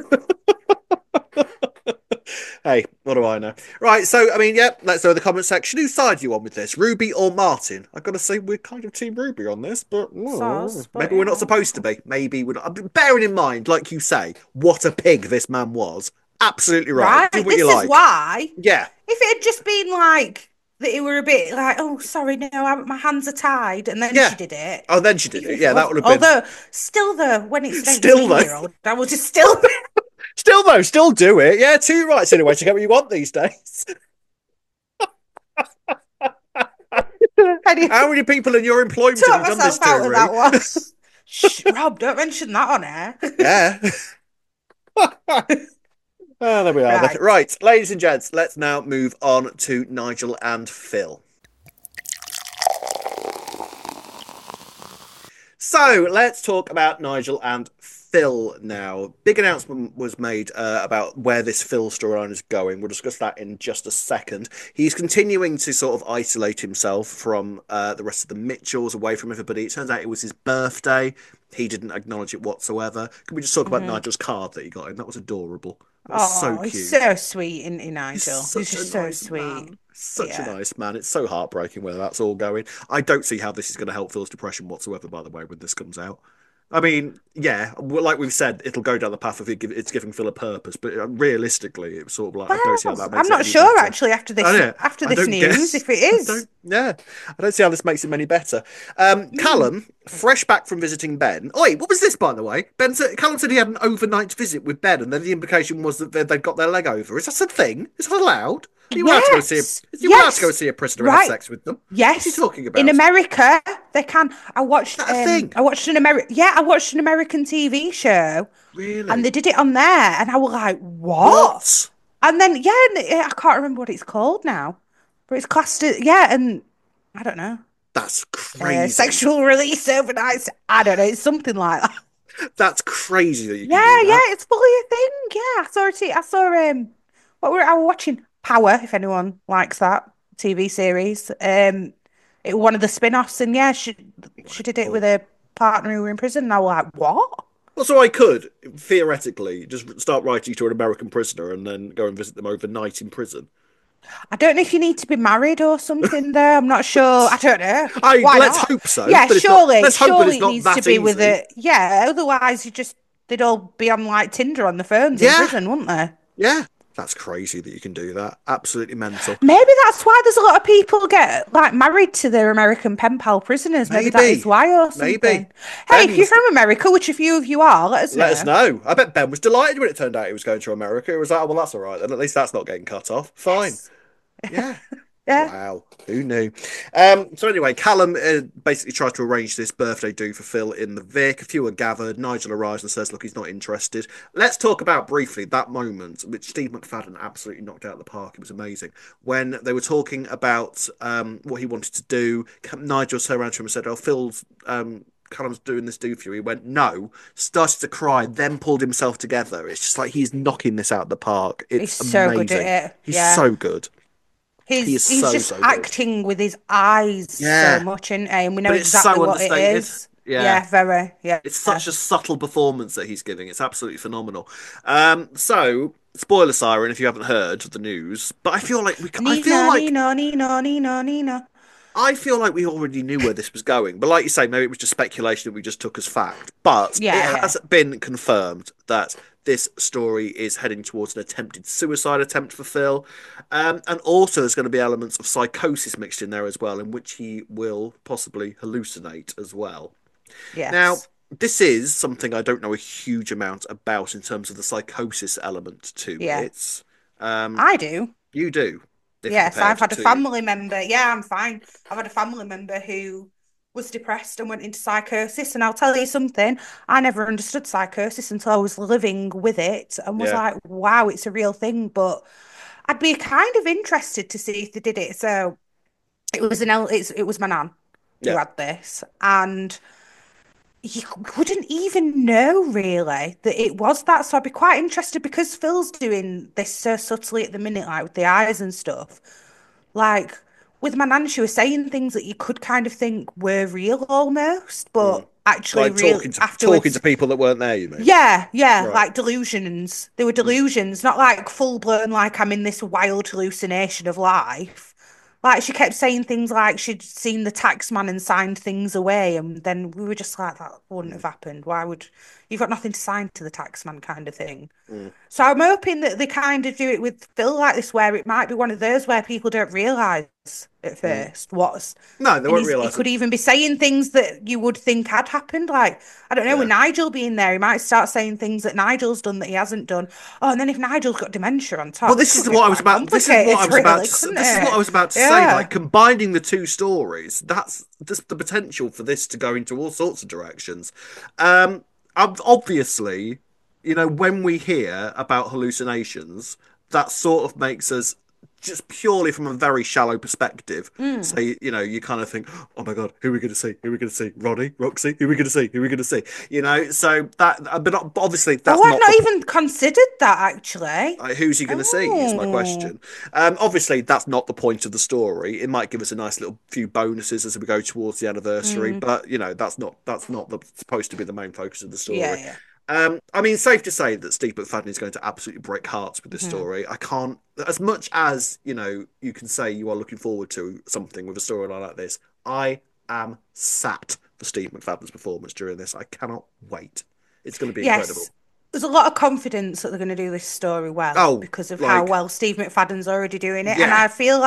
Hey, what do I know? Right, so I mean, yeah, let's know in the comment section. Whose side are you on with this, Ruby or Martin? I've got to say we're kind of Team Ruby on this, but Sauce, but maybe we're not supposed to be. Maybe we're not. Bearing in mind, like you say, what a pig this man was. Absolutely right. right. Do what you This is like. why. Yeah, If it had just been like that, it were a bit like, oh, sorry, no, my hands are tied, and then she yeah. did it. Oh, then she did Even it. if it Yeah, that was, would have been. although still though, when it's an Still though, 18-year-old, I would just still. still though, still do it. Yeah, two rights anyway to get what you want these days. Anyway, How many people in your employment have took you done this myself to, out of that Ree? one. Shh, Rob, don't mention that on air. Yeah. Well, there we are then. Right. Right, ladies and gents, let's now move on to Nigel and Phil. So let's talk about Nigel and Phil now. Big announcement was made about where this Phil storyline is going. We'll discuss that in just a second. He's continuing to sort of isolate himself from the rest of the Mitchells, away from everybody. It turns out it was his birthday. He didn't acknowledge it whatsoever. Can we just talk about Nigel's card that he got him? That was adorable. That was so Oh, cute. he's so sweet, isn't he, Nigel? He's He's such a just so nice sweet. man. Such a Yeah. nice man. It's so heartbreaking where that's all going. I don't see how this is going to help Phil's depression whatsoever, by the way, when this comes out. I mean, yeah, like we've said, it'll go down the path of it's giving Phil a purpose, but realistically, it's sort of like, I don't see how that Well, makes I'm it not any sure better. actually after this Oh, yeah. after I this don't news guess. if it is. I don't see how this makes him any better. Callum, fresh back from visiting Ben. Oi, what was this, by the way? Callum said he had an overnight visit with Ben, and then the implication was that they'd got their leg over. Is that a thing? Is that allowed? Are you allowed to go see a prisoner and have sex with them? Yes. What are you talking about? In America, they can. I watched Is that a thing? I watched an American TV show. Really? And they did it on there, and I was like, what? And then I can't remember what it's called now, but it's classed as, and I don't know. That's crazy. Sexual release overnight. I don't know. It's something like that. That's crazy that you can do Yeah, that. it's fully a thing. Yeah, I saw it. I saw I was watching Power, if anyone likes that TV series. It was one of the spin-offs, and she did it with a partner who were in prison, and I was like, what? Well, so I could theoretically just start writing to an American prisoner and then go and visit them overnight in prison. I don't know if you need to be married or something there. I'm not sure. I don't know. Let's hope so. Yeah, but surely. Let's hope Surely it's it not needs that to be with easy. it. Yeah, otherwise they'd all be on like Tinder on the phones in prison, wouldn't they? Yeah. That's crazy that you can do that. Absolutely mental. Maybe that's why there's a lot of people get like married to their American pen pal prisoners. Maybe that is why or something. Maybe. Hey, if you're from America, which a few of you are, let us know. Let us know. I bet Ben was delighted when it turned out he was going to America. He was like, oh, well, that's all right then. At least that's not getting cut off. Fine. Yes. Yeah. Yeah. Wow, who knew? So anyway, Callum basically tries to arrange this birthday do for Phil in the Vic. A few are gathered. Nigel arrives and says, look, he's not interested. Let's talk about briefly that moment, which Steve McFadden absolutely knocked out of the park. It was amazing. When they were talking about what he wanted to do, Nigel turned around to him and said, oh, Phil's... Callum's doing this do for you. He went, no, started to cry, then pulled himself together. It's just like he's knocking this out of the park. It's He's so amazing. good at it. He's so good. He's just so acting with his eyes so much, isn't he? And we know exactly what it is. Yeah, very. Yeah, it's such a subtle performance that he's giving. It's absolutely phenomenal. So spoiler siren if you haven't heard the news, but I feel like I feel like we already knew where this was going. But like you say, maybe it was just speculation that we just took as fact. But it has been confirmed that this story is heading towards an attempted suicide attempt for Phil. And also there's going to be elements of psychosis mixed in there as well, in which he will possibly hallucinate as well. Yes. Now, this is something I don't know a huge amount about in terms of the psychosis element to it. I do. You do? Yes, I've had a family member. Yeah, I'm fine. I've had a family member who was depressed and went into psychosis. And I'll tell you something, I never understood psychosis until I was living with it and was like, wow, it's a real thing. But I'd be kind of interested to see if they did it. So it was my nan who had this. And you wouldn't even know really that it was that. So I'd be quite interested because Phil's doing this so subtly at the minute, like with the eyes and stuff. Like with my nan, she was saying things that you could kind of think were real almost, but actually like real talking to people that weren't there, you mean? Yeah, like delusions. They were delusions, not like full blown, like I'm in this wild hallucination of life. Like she kept saying things like she'd seen the taxman and signed things away, and then we were just like, that wouldn't have happened. Why would you've got nothing to sign to the taxman kind of thing? So I'm hoping that they kind of do it with Phil like this, where it might be one of those where people don't realise at first what's. No, they won't realise. He could even be saying things that you would think had happened. Like, I don't know, with Nigel being there, he might start saying things that Nigel's done that he hasn't done. Oh, and then if Nigel's got dementia on top. Well, this is what I was about. This is what I was about to say. Like combining the two stories, that's just the potential for this to go into all sorts of directions. Obviously, when we hear about hallucinations, that sort of makes us just purely from a very shallow perspective. Mm. Say, you kind of think, oh my God, who are we going to see? Who are we going to see? Ronnie, Roxy, who are we going to see? Who are we going to see? So but obviously Oh, that's I've not not the even considered that actually. who's he going to see is my Oh. question. Obviously, that's not the point of the story. It might give us a nice little few bonuses as we go towards the anniversary, Mm. but that's not supposed to be the main focus of the Yeah, story. yeah. I mean, safe to say that Steve McFadden is going to absolutely break hearts with this Hmm. story. I can't, as much as you can say you are looking forward to something with a storyline like this. I am sat for Steve McFadden's performance during this. I cannot wait. It's going to be incredible. Yes. There's a lot of confidence that they're going to do this story well Oh, because of how like well Steve McFadden's already doing it. And yeah,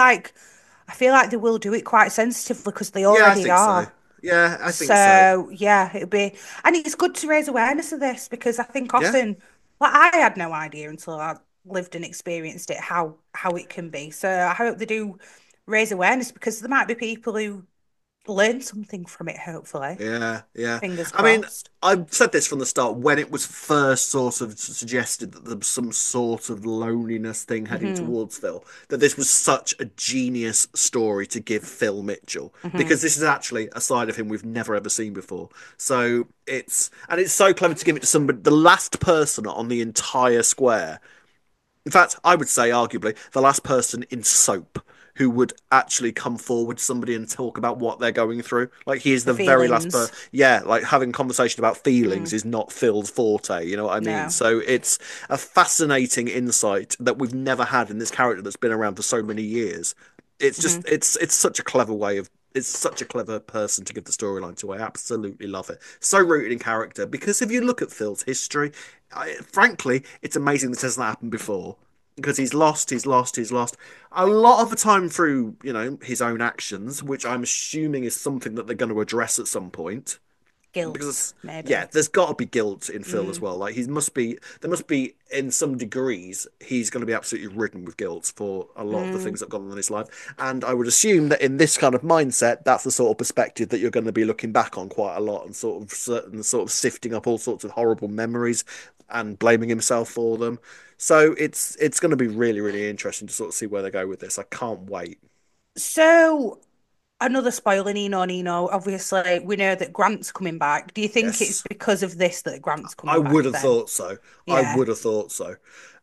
I feel like they will do it quite sensitively because they yeah, I already think so. are. Yeah, I think so. So yeah, and it's good to raise awareness of this because I think Yeah, often, like I had no idea until I lived and experienced it how it can be. So I hope they do raise awareness because there might be people who learn something from it, hopefully. yeah, yeah. Fingers I mean, crossed. I've said this from the start when it was first sort of suggested that there was some sort of loneliness thing heading Hmm. towards Phil, that this was such a genius story to give Phil Mitchell Hmm. because this is actually a side of him we've never ever seen before. So it's so clever to give it to somebody, the last person on the entire square. In fact, I would say arguably the last person in soap who would actually come forward to somebody and talk about what they're going through. Like he is The the very last feelings. person. Yeah, like having conversation about feelings Mm, is not Phil's forte. You know what I mean? no. So it's a fascinating insight that we've never had in this character that's been around for so many years. It's just Hmm. it's such a clever way of it's such a clever person to give the storyline to. I absolutely love it. So rooted in character because if you look at Phil's history, frankly, it's amazing this hasn't happened before because he's lost a lot of the time through his own actions, which I'm assuming is something that they're going to address at some point. Guilt, Because yeah, maybe. there's got to be guilt in Phil as Mm, well. Like he must be, there must be in some degrees he's going to be absolutely ridden with guilt for a lot of the mm, things that have gone on in his life. And I would assume that in this kind of mindset, that's the sort of perspective that you're going to be looking back on quite a lot and sort of sifting up all sorts of horrible memories and blaming himself for them. So it's going to be really really interesting to sort of see where they go with this. I can't wait. so, another spoiler, Nino. Obviously, we know that Grant's coming back. Do you think it's Yes. because of this that Grant's I coming would back have then? thought so. I Yeah. would have thought so.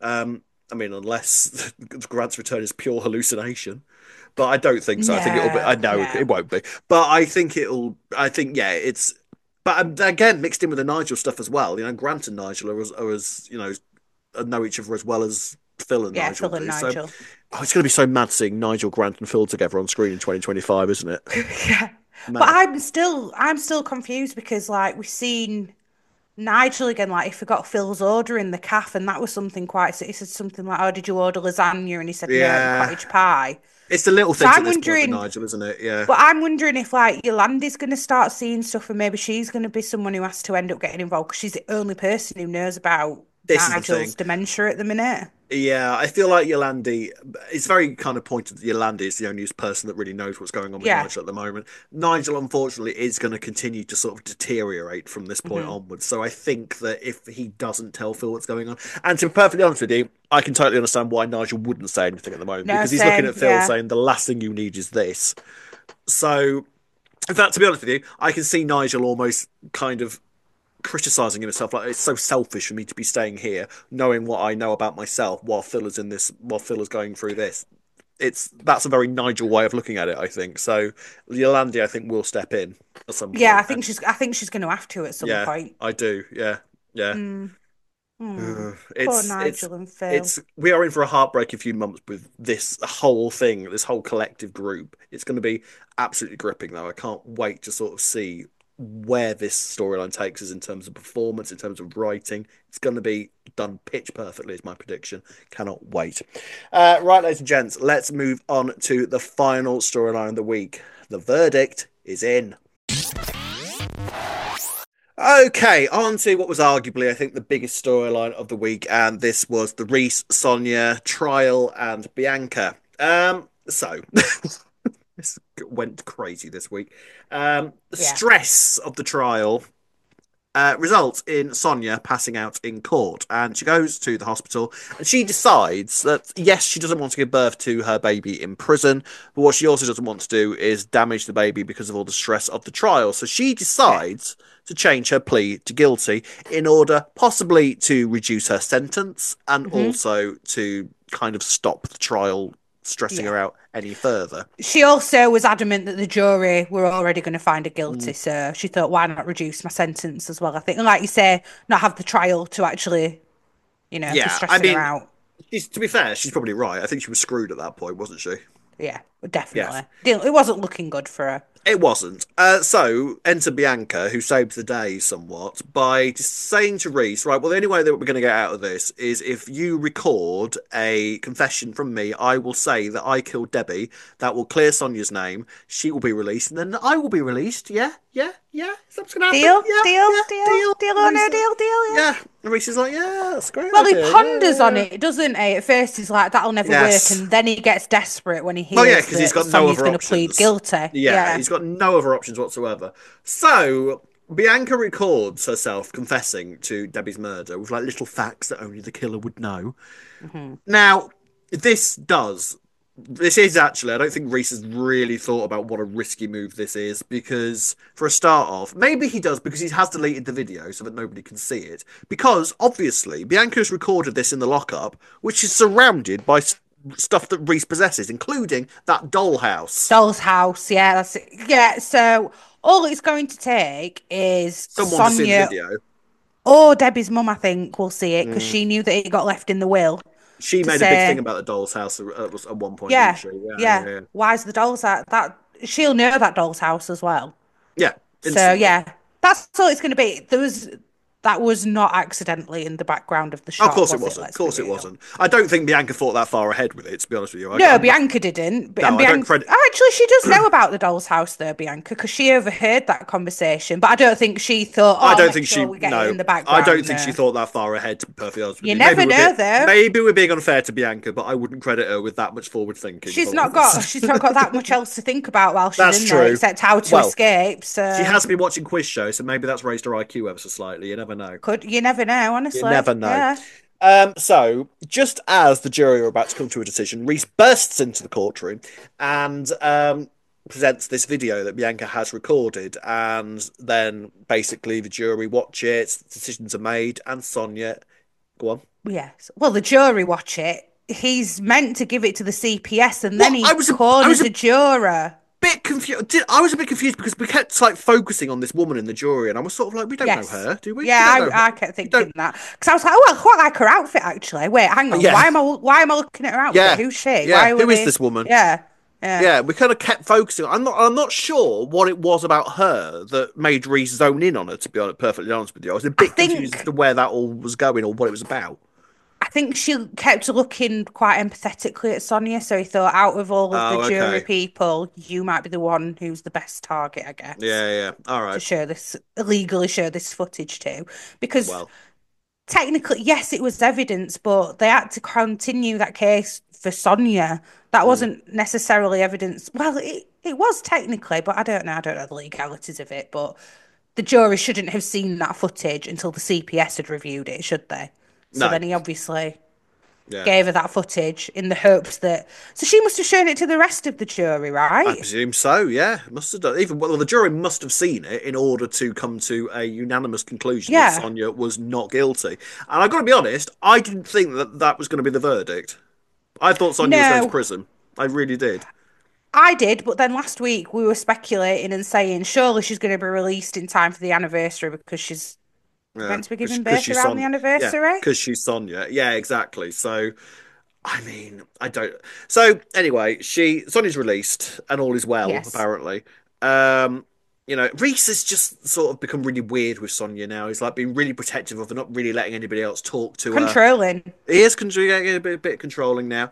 I mean, unless Grant's return is pure hallucination, but I don't think so. I think it'll be. I No, know it no. won't be, but I think it'll. I think yeah, it's. But again, mixed in with the Nigel stuff as well. Grant and Nigel are as know each other as well as Phil and Yeah, Nigel Phil and do. So, Nigel. it's going to be so mad seeing Nigel, Grant, and Phil together on screen in 2025, isn't it? Yeah. But Mad. I'm still confused because like we've seen Nigel again, like he forgot Phil's order in the cafe, and that was something quite. He said something like, "Oh, did you order lasagna?" And he said, "No, Yeah, cottage pie." it's the little So things at I'm this point with wondering, Nigel, isn't it? Yeah. but I'm wondering if like Yolanda's going to start seeing stuff, and maybe she's going to be someone who has to end up getting involved because she's the only person who knows about This is the Nigel's thing. dementia at the minute. Yeah, I feel like Yolandi. It's very kind of pointed that Yolandi is the only person that really knows what's going on with Yeah. Nigel at the moment. Nigel, unfortunately, is going to continue to sort of deteriorate from this point Hmm. onwards. So I think that if he doesn't tell Phil what's going on, and to be perfectly honest with you, I can totally understand why Nigel wouldn't say anything at the moment No, because he's looking same. at Phil Yeah. saying the last thing you need is this. So, in fact, to be honest with you, I can see Nigel almost kind of criticizing himself like it's so selfish for me to be staying here knowing what I know about myself while Phil is going through this. That's a very Nigel way of looking at it, I think. So Yolandi I think will step in at some Yeah, point and I think she's going to have to at some yeah, point. I do. Yeah. Yeah. Mm. Hmm. Uh, Poor it's it's Nigel and Phil. it's we are in for a heartbreaking few months with this whole thing, this whole collective group. It's going to be absolutely gripping, though. I can't wait to sort of see where this storyline takes us in terms of performance, in terms of writing. It's going to be done pitch perfectly, is my prediction. Cannot wait. Right, ladies and gents, let's move on to the final storyline of the week. The verdict is in. Okay, on to what was arguably, I think, the biggest storyline of the week, and this was the Reese Sonia trial and Bianca. So this went crazy this week. The Yeah. stress of the trial results in Sonia passing out in court. And she goes to the hospital and she decides that, yes, she doesn't want to give birth to her baby in prison, but what she also doesn't want to do is damage the baby because of all the stress of the trial. So she Yeah. decides to change her plea to guilty in order possibly to reduce her sentence and Hmm. also to kind of stop the trial stressing Yeah. her out any further. She also was adamant that the jury were already going to find her Mm. guilty, so she thought, why not reduce my sentence as well? I think, and like you say, not have the trial to actually, be Yeah, I stressing her mean, out. to be fair, she's probably right. I think she was screwed at that point, wasn't she? Yeah, Yes. definitely. It wasn't looking good for her. It wasn't. So enter Bianca, who saves the day somewhat by just saying to Reese, right, well, the only way that we're going to get out of this is if you record a confession from me. I will say that I killed Debbie. That will clear Sonia's name. She will be released, and then I will be released. Yeah, yeah, yeah. Is that what's going to happen? Deal, Yeah, deal, yeah, deal, deal. deal And or Reese no is like, deal, deal, yeah. yeah. And Reese is like, yeah, that's a great Well, he idea. ponders on Yeah. it, doesn't he? At first, he's like, that'll never work. Yes. And then he gets desperate when he Well, yeah, hears because he's that got no Sonia's other going to plead options. guilty. Yeah, Yeah. he's got no other options whatsoever. So Bianca records herself confessing to Debbie's murder with like little facts that only the killer would know. Hmm. Now, this does. This is actually, I don't think Reese has really thought about what a risky move this is because, for a start off, maybe he does because he has deleted the video so that nobody can see it. Because, obviously, Bianca's recorded this in the lockup, which is surrounded by stuff that Reese possesses, including that dollhouse. Doll's house. Yeah, that's it. Yeah. So all it's going to take is Someone to see the Sonia video. or Debbie's mum, I think, will see it because Mm. she knew that it got left in the will She to made a big thing say, about the doll's house at one point, didn't yeah, she? Yeah, yeah. yeah, yeah. Why's the doll's house? That she'll know that doll's house as well. Yeah, So instantly. yeah, that's all it's going to be. That was not accidentally in the background of the Of shot, course it was it? wasn't. Of Let's be course it real. wasn't. I don't think Bianca thought that far ahead with it, to be honest with you. No, Bianca didn't. And No, I don't Bianca, credit. oh, actually, she does know about the doll's house, though, Bianca, because she overheard that conversation. But I don't think she thought, oh, I I'll don't make think she. sure we get it No, in the I don't background. think she No. thought that far ahead. To be perfectly honest with You you, never know, though. maybe we're being unfair to Bianca, but I wouldn't credit her with that much forward thinking. If She's I'm not got honest. she's not got that much else to think about while she's That's in there, true. except how to Well, escape. she So has been watching quiz shows, so maybe that's raised her IQ ever so slightly. You never know. you never know, You honestly. never know. Yeah. So, just as the jury are about to come to a decision, Reese bursts into the courtroom and presents this video that Bianca has recorded. And then basically the jury watch it, decisions are made, and Sonia, go on. Yes. Well, the jury watch it. He's meant to give it to the CPS, and then What? he I was corners a a juror. bit confused. I was a bit confused because we kept like focusing on this woman in the jury, and I was sort of like, we don't know Yes. her, do we? We don't Yeah, know her. I kept We don't. thinking that because I was like, oh, I quite like her outfit actually. Wait, hang on. Yeah, Why am I looking at her outfit? yeah, Who's she? yeah. Why were Who is we? this woman? Yeah, yeah. Yeah, we kind of kept focusing. I'm not sure what it was about her that made Reese zone in on her. To be honest, perfectly honest with you, I was a I bit confused as think to where that all was going or what it was about. I think she kept looking quite empathetically at Sonia, so he thought, out of all of the Oh, jury okay. people, you might be the one who's the best target, I guess, Yeah, yeah. All to right. show this illegally show this footage to, because Well, technically, yes, it was evidence, but they had to continue that case for Sonia. That mm, wasn't necessarily evidence. Well, it was technically, but I don't know. I don't know the legalities of it. But the jury shouldn't have seen that footage until the CPS had reviewed it, should they? So no. then he obviously Yeah. gave her that footage in the hopes that. So she must have shown it to the rest of the jury, I right? presume so. Yeah, must have done. Even well, the jury must have seen it in order to come to a unanimous conclusion that Yeah. Sonia was not guilty. And I've got to be honest, I didn't think that that was going to be the verdict. I thought Sonia was going to No, prison. I really did. I did, but then last week we were speculating and saying surely she's going to be released in time for the anniversary because she's Yeah, meant to be giving because birth she's around the Son. Yeah, anniversary. because she's Sonia. Yeah, exactly. So, I mean, I don't. So anyway, Sonia's released, and all is well. Yes. Apparently, Reese has just sort of become really weird with Sonia now. He's like being really protective of her, not really letting anybody else talk to her. Controlling. He is getting a bit controlling now,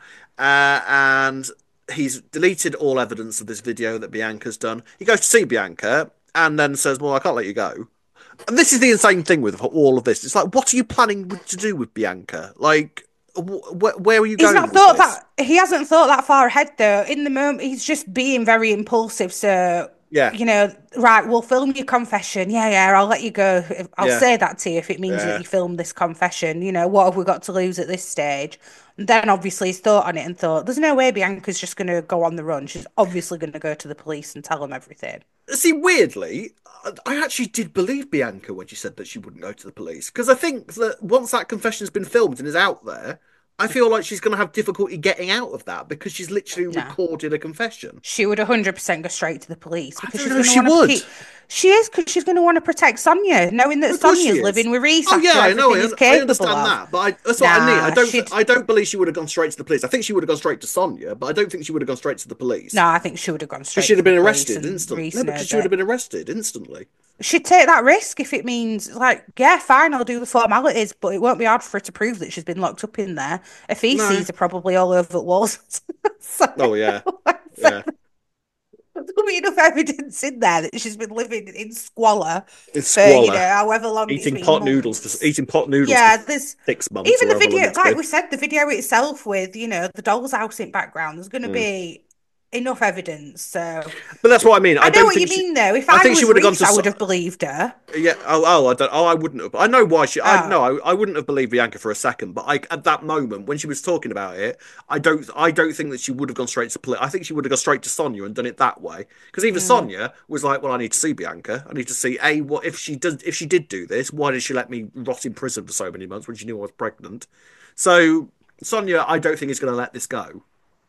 and he's deleted all evidence of this video that Bianca's done. He goes to see Bianca and then says, "Well, I can't let you go." And this is the insane thing with all of this. It's like, what are you planning to do with Bianca? Like, where are you He's going not with thought this? that he hasn't thought that far ahead though. In the moment, he's just being very impulsive. So Yeah, right, we'll film your confession. Yeah, yeah, I'll let you go. I'll yeah, say that to you if it means that yeah. you filmed this confession. What have we got to lose at this stage? And then obviously he's thought on it and thought, there's no way Bianca's just going to go on the run. She's obviously going to go to the police and tell them everything. See, weirdly, I actually did believe Bianca when she said that she wouldn't go to the police because I think that once that confession's been filmed and is out there, I feel like she's going to have difficulty getting out of that because she's literally No. recorded a confession. She would 100% go straight to the police I because don't she's know if going to she want to would. keep. She is because she's going to want to protect Sonia, knowing that Of course she Sonia's is. living with Reese Oh yeah, after I know. everything he's I capable understand of. that, but that's what I mean. Nah, she'd. I don't believe she would have gone straight to the police. I think she would have gone straight to Sonia, but I don't think she would have gone straight to the police No, I think she would have gone because straight she'd to have the been police, arrested and instantly. Reese No, because knows she would have it. been arrested instantly. She'd take that risk if it means, like, yeah, fine, I'll do the formalities, but it won't be hard for her to prove that she's been locked up in there. Her No. feces are probably all over the walls. So, Oh yeah, so yeah. there'll be enough evidence in there that she's been living in squalor In for, squalor, however long it's been, months. eating pot noodles for Yeah, there's 6 months even or the however long video, it's like been. we said, the video itself with, the doll's house in background, there's going to Mm. be enough evidence. So But that's what I mean. I know what you mean, though. If I I think she was would have gone Reese, to. I would have believed her. Yeah. Oh. I don't. Oh, I wouldn't have. I know why she. I Oh, no. I wouldn't have believed Bianca for a second. But at that moment when she was talking about it, I don't. I don't think that she would have gone straight to police. I think she would have gone straight to Sonia and done it that way. Because even mm, Sonia was like, "Well, I need to see Bianca. I need to see what if she does. If she did do this, why did she let me rot in prison for so many months when she knew I was pregnant?" So Sonia, I don't think is going to let this go.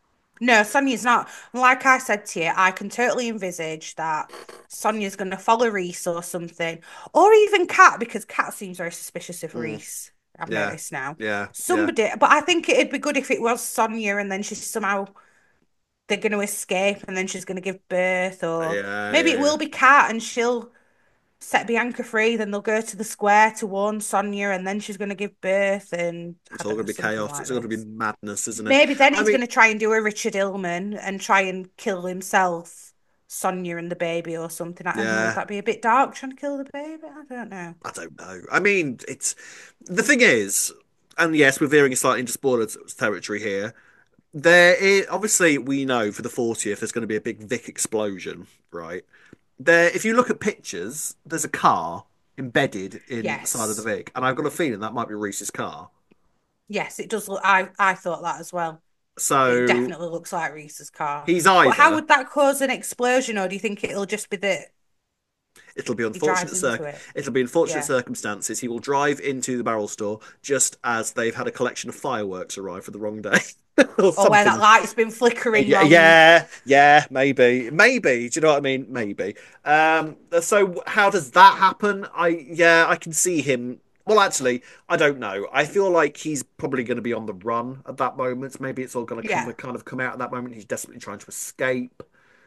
no, Sonia's not. Like I said to you, I can totally envisage that Sonia's going to follow Reese or something, or even Kat, because Kat seems very suspicious of Mm, Reese. I've yeah. noticed now. Yeah. Yeah. Somebody, but I think it'd be good if it was Sonia and then she's somehow they're going to escape and then she's going to give birth, or Yeah. maybe Yeah. it Yeah. will be Kat and she'll set Bianca free. Then they'll go to the square to warn Sonia, and then she's going to give birth, and It's I all don't going know, to be something chaos. like It's all going to be this. madness, isn't it? Maybe then I he's mean, going to try and do a Richard Illman and try and kill himself, Sonia and the baby, or something. I don't know. Would yeah, that be a bit dark trying to kill the baby? I don't know. I don't know. I mean, it's the thing is, and yes, we're veering slightly into spoiler territory here. There is obviously we know for the 40th there's going to be a big Vic explosion, right? There, if you look at pictures, there's a car embedded in the side of the Yes. Vic, and I've got a feeling that might be Reese's car. Yes, it does look. I thought that as well. It So definitely looks like Reese's car. he's But how either would that cause an explosion, or do you think it'll just be that It'll be he drives unfortunate into it? it'll be unfortunate Yeah. circumstances. He will drive into the barrel store just as they've had a collection of fireworks arrive for the wrong day. Or Or where that something. light's been flickering Yeah, wrong. maybe. Maybe. Do you know what I mean? Maybe. So how does that happen? I can see him. Well, actually, I don't know. I feel like he's probably going to be on the run at that moment. Maybe it's all going to Yeah. kind of come out at that moment. He's desperately trying to escape.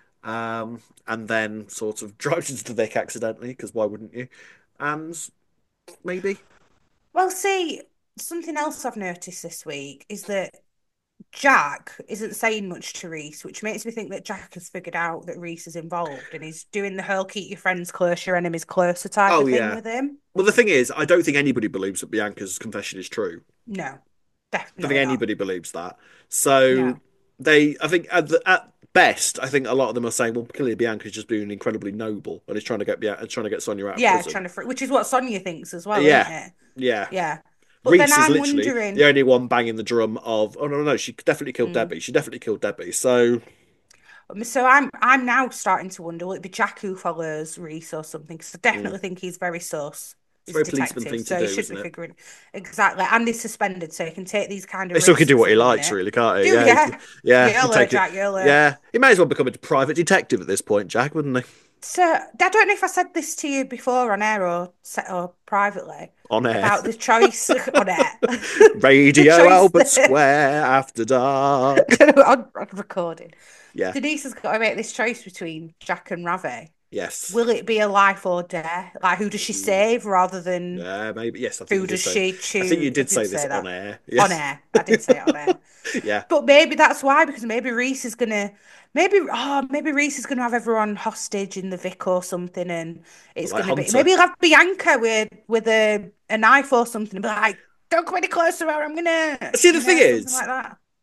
And then sort of drives into the Vic accidentally, because why wouldn't you? And maybe. Well, see, something else I've noticed this week is that Jack isn't saying much to Reese, which makes me think that Jack has figured out that Reese is involved and he's doing the whole keep your friends close, your enemies closer type Oh of thing yeah. with him. Well, the thing is, I don't think anybody believes that Bianca's confession is true. No, I don't think definitely not. anybody believes that. So No. I think at best, I think a lot of them are saying, well, clearly Bianca's just being incredibly noble and is trying to get trying to get Sonia out of Yeah, prison. trying to, which is what Sonia thinks as well, isn't Yeah, it? yeah. Yeah. But then Reese is I'm literally the wondering, only one banging the drum of, oh no, she definitely killed mm, Debbie. She definitely killed Debbie. So so I'm now starting to wonder, will it be Jack who follows Reese or something? Because I mm, definitely think he's very sus. it's a He's a very policeman detective, thing to so he do, should be isn't it? figuring exactly. And he's suspended, so he can take these kind He of still can do risks what he at the likes, minute. really, can't he? Do Yeah, yeah. yeah, he YOLO, take it. Jack, YOLO. Yeah, he may as well become a private detective at this point, Jack, wouldn't he? So I don't know if I said this to you before on air or privately On air. about the choice on air. The Radio choice Albert that Square after dark. on recording. Yeah. Denise has got to make this choice between Jack and Ravi. Yes. Will it be a life or death? Like, who does she Ooh. save rather than Yeah, maybe. Yes, I think who you did does say. she I think you choose? I did did say this say on that air. on Yes. air. I did say it on air. Yeah. But maybe that's why, because maybe Reese is gonna, maybe Reese is gonna have everyone hostage in the Vic or something, and it's Like gonna be Hunter. maybe he'll have Bianca with a knife or something, and be like, "Don't come any closer, or I'm gonna," See, the thing something is, like that.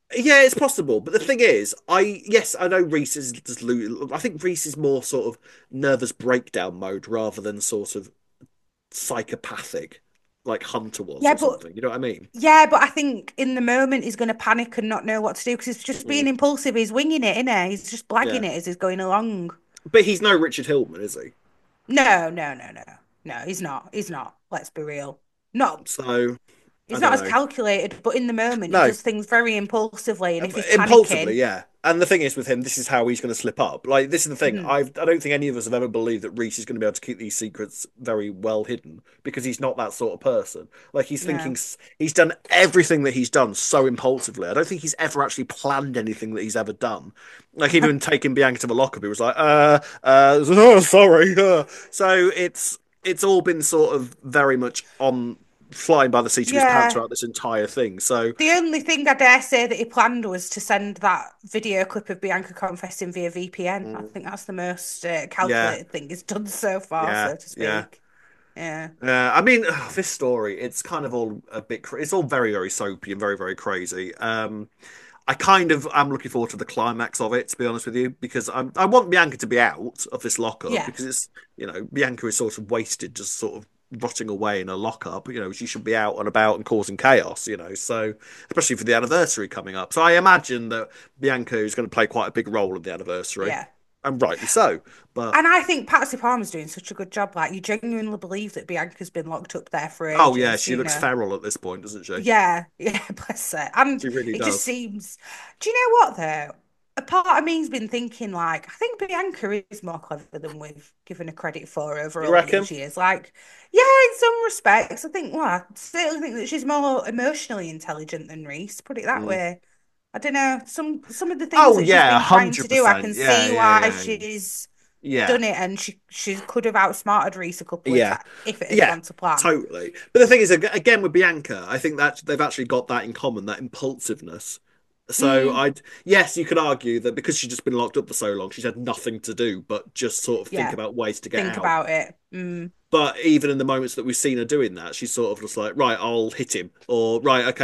Yeah, it's possible. But the thing is, yes, I know Reese is just I think Reese is more sort of nervous breakdown mode rather than sort of psychopathic, like Hunter was Yeah, or but something. You know what I mean? yeah, but I think in the moment he's going to panic and not know what to do because he's just being Mm, impulsive. He's winging it, innit? He's just yeah. blagging it as he's going along. But he's no Richard Hillman, is he? No, no, no, no, no. He's not. He's not. Let's be real. No, So I he's not don't as know. calculated. But in the moment, he No, does things very impulsively, and if he's impulsively, panicking, yeah. And the thing is with him, this is how he's going to slip up. Like this is the thing. mhm, I don't think any of us have ever believed that Reese is going to be able to keep these secrets very well hidden because he's not that sort of person. Like he's thinking, no. he's done everything that he's done so impulsively. I don't think he's ever actually planned anything that he's ever done. Like even taking Bianca to the lockup, he was like, oh, sorry. So it's all been sort of very much on flying by the seat of his pants Yeah. throughout this entire thing. So The only thing I dare say that he planned was to send that video clip of Bianca confessing via VPN. I mm, think that's the most yeah. calculated thing he's done so far, Yeah, so to yeah. speak. Yeah. I mean, this story, it's kind of all a bit, it's all very, very soapy and very, very crazy. I kind of am looking forward to the climax of it, to be honest with you, because I want Bianca to be out of this lockup Yeah. because Bianca is sort of wasted, just sort of rotting away in a lockup. She should be out and about and causing chaos, so especially for the anniversary coming up. So I imagine that Bianca is going to play quite a big role in the anniversary, Yeah. and rightly so. But And I think Patsy Palmer's doing such a good job. Like, you genuinely believe that Bianca's been locked up there for oh yeah, ages, she you looks know? feral at this point, doesn't she? Yeah, yeah, bless her. And She really it just does. seems, do you know what though? A part of me's been thinking like, I think Bianca is more clever than we've given her credit for over You all reckon? these years. Like, yeah, in some respects, I think, well, I certainly think that she's more emotionally intelligent than Reese, put it that Mm. way. I don't know, some of the things Oh that she's yeah, been trying to do, I 100%. can Yeah, see yeah, why yeah, she's yeah, done it and she could have outsmarted Reese a couple of yeah, times if it had yeah. gone to plan. Totally. But the thing is, again with Bianca, I think that they've actually got that in common, that impulsiveness. So Mm, I'd yes, you could argue that because she's just been locked up for so long, she's had nothing to do but just sort of think yeah, about ways to get think out. about it. Mm, But even in the moments that we've seen her doing that, she's sort of just like, right, I'll hit him, or right, okay,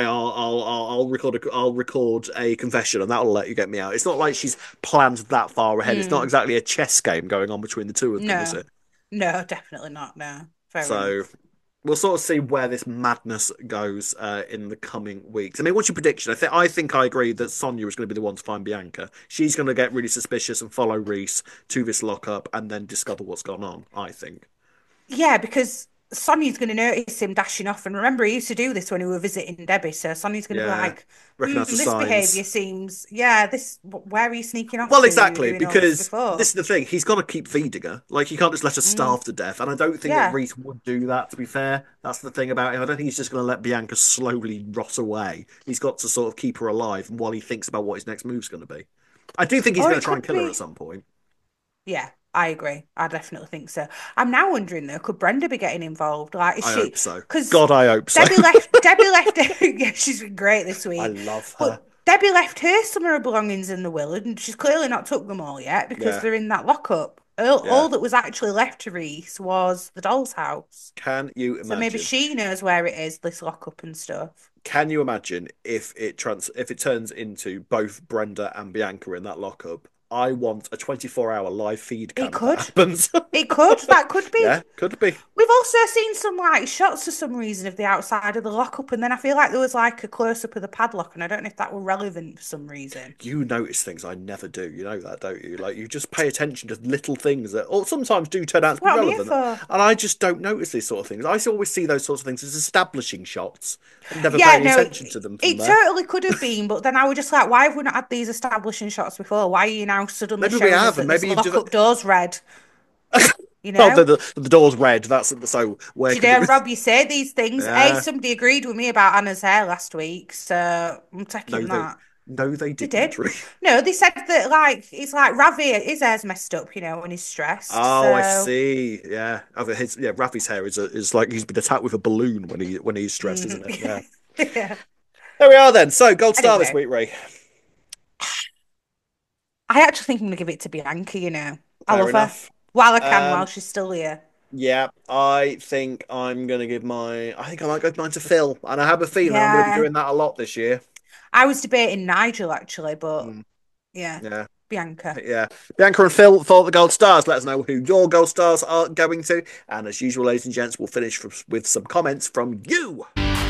I'll record a confession, and that'll let you get me out. It's not like she's planned that far ahead. It's not mm. exactly a chess game going on between the two of them, is No, it? no, definitely not. No, fair So enough. we'll sort of see where this madness goes in the coming weeks. I mean, what's your prediction? I think I agree that Sonia is going to be the one to find Bianca. She's going to get really suspicious and follow Reese to this lockup and then discover what's gone on. I think. Yeah, because Sonia's going to notice him dashing off. And remember, he used to do this when we were visiting Debbie. So Sonia's going to be Yeah, like, recognize the this behavior signs. seems, yeah, where are you sneaking off Well, to when you were exactly, doing all this because before? this is the thing. He's got to keep feeding her. Like, you can't just let her Mm, starve to death. And I don't think that yeah. Reese would do that, to be fair. That's the thing about him. I don't think he's just going to let Bianca slowly rot away. He's got to sort of keep her alive while he thinks about what his next move's going to be. I do think he's Or going it to try and could kill her at be, some point. yeah, I agree. I definitely think so. I'm now wondering though, could Brenda be getting involved? Like, is I she, hope so. because God, I hope so. Debbie left, yeah, she's been great this I week. love But her. Debbie left her some of her belongings in the will, and she's clearly not took them all yet because Yeah, they're in that lockup. All yeah. that was actually left to Reese was the doll's house. Can you So maybe imagine? she knows where it is, this lockup and stuff. Can you imagine if it turns into both Brenda and Bianca in that lockup? I want a 24-hour live feed It cam if that could. happens. It could. That could Yeah, be. could be. We've also seen some like shots for some reason of the outside of the lockup, and then I feel like there was like a close up of the padlock, and I don't know if that were relevant for some reason. You notice things I never do. You know that, don't you? Like you just pay attention to little things that, or sometimes do turn out That's to be what I'm here relevant, for. and I just don't notice these sort of things. I always see those sorts of things as establishing shots and never pay Yeah, any no, attention to them from it there. totally could have been, but then I was just like, why have we not had these establishing shots before? Why are you now suddenly Maybe we showing us have, and that this maybe you've just. lockup door's red? You Oh, know? the door's red. That's so. Where Do you could it know, be? Rob, you say these things. A, Yeah. somebody agreed with me about Anna's hair last week, so I'm No, taking they. that. No, they They didn't. did. Really. No, they said that like it's like Ravi, his hair's messed up, when he's stressed. Oh, I So see. Yeah. Rafi's hair is like he's been attacked with a balloon when he's stressed, isn't it? mhm. Yeah. Yeah. There we are then. So gold star this Anyway, week, Ray. I actually think I'm gonna give it to Bianca, I Fair love her. enough. While I can, while Um, she's still here. yeah, I think I'm gonna give my. I think I might go mine to Phil, and I have a feeling I'm gonna be Yeah. doing that a lot this year. I was debating Nigel actually, but Mm, yeah, yeah. Bianca. Yeah. Bianca and Phil for the gold stars. Let us know who your gold stars are going to. And as usual, ladies and gents, we'll finish with some comments from you.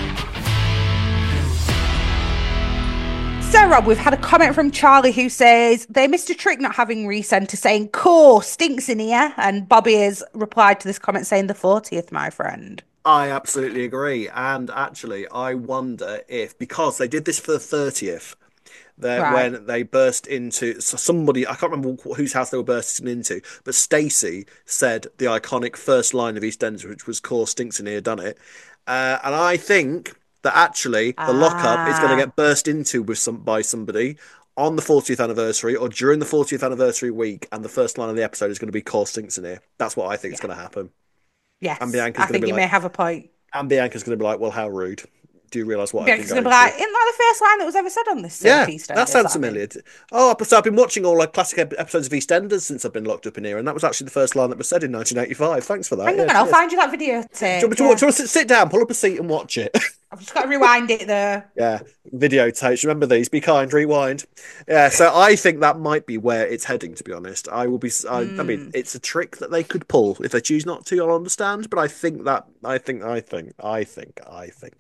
So, Rob, we've had a comment from Charlie who says they missed a trick not having Recenter saying, "Core stinks in here." And Bobby has replied to this comment saying, "The 40th, my friend." I absolutely agree. And actually, I wonder if, because they did this for the 30th, that Right. when they burst into somebody, I can't remember whose house they were bursting into, but Stacey said the iconic first line of EastEnders, which was "Core stinks in here, done it." And I think that actually the lockup is going to Ah, get burst into with by somebody on the 40th anniversary or during the 40th anniversary week, and the first line of the episode is going to be "Core stinks in here." That's what I think is yeah. going to happen. And Yes, Bianca's I going to be think you may like, have a point. "Well, how rude. Do you realise what I've been Bianca's going to going be like, through?" "Isn't that the first line that was ever said on this Yeah, that EastEnders?" sounds I mean, familiar. Oh, so I've been watching all like classic episodes of EastEnders since I've been locked up in here, and that was actually the first line that was said in 1985. Thanks for that. hang Yeah, on, I'll cheers. find you that Do you videotape. want me Yeah. to sit down, pull up a seat, and watch it? I've just got to rewind it there. Yeah, videotapes. Remember these? Be kind, rewind. Yeah, so I think that might be where it's heading. To be honest, I will be. I mean, Mm. it's a trick that they could pull if they choose not to. I'll understand, but I think that. I think.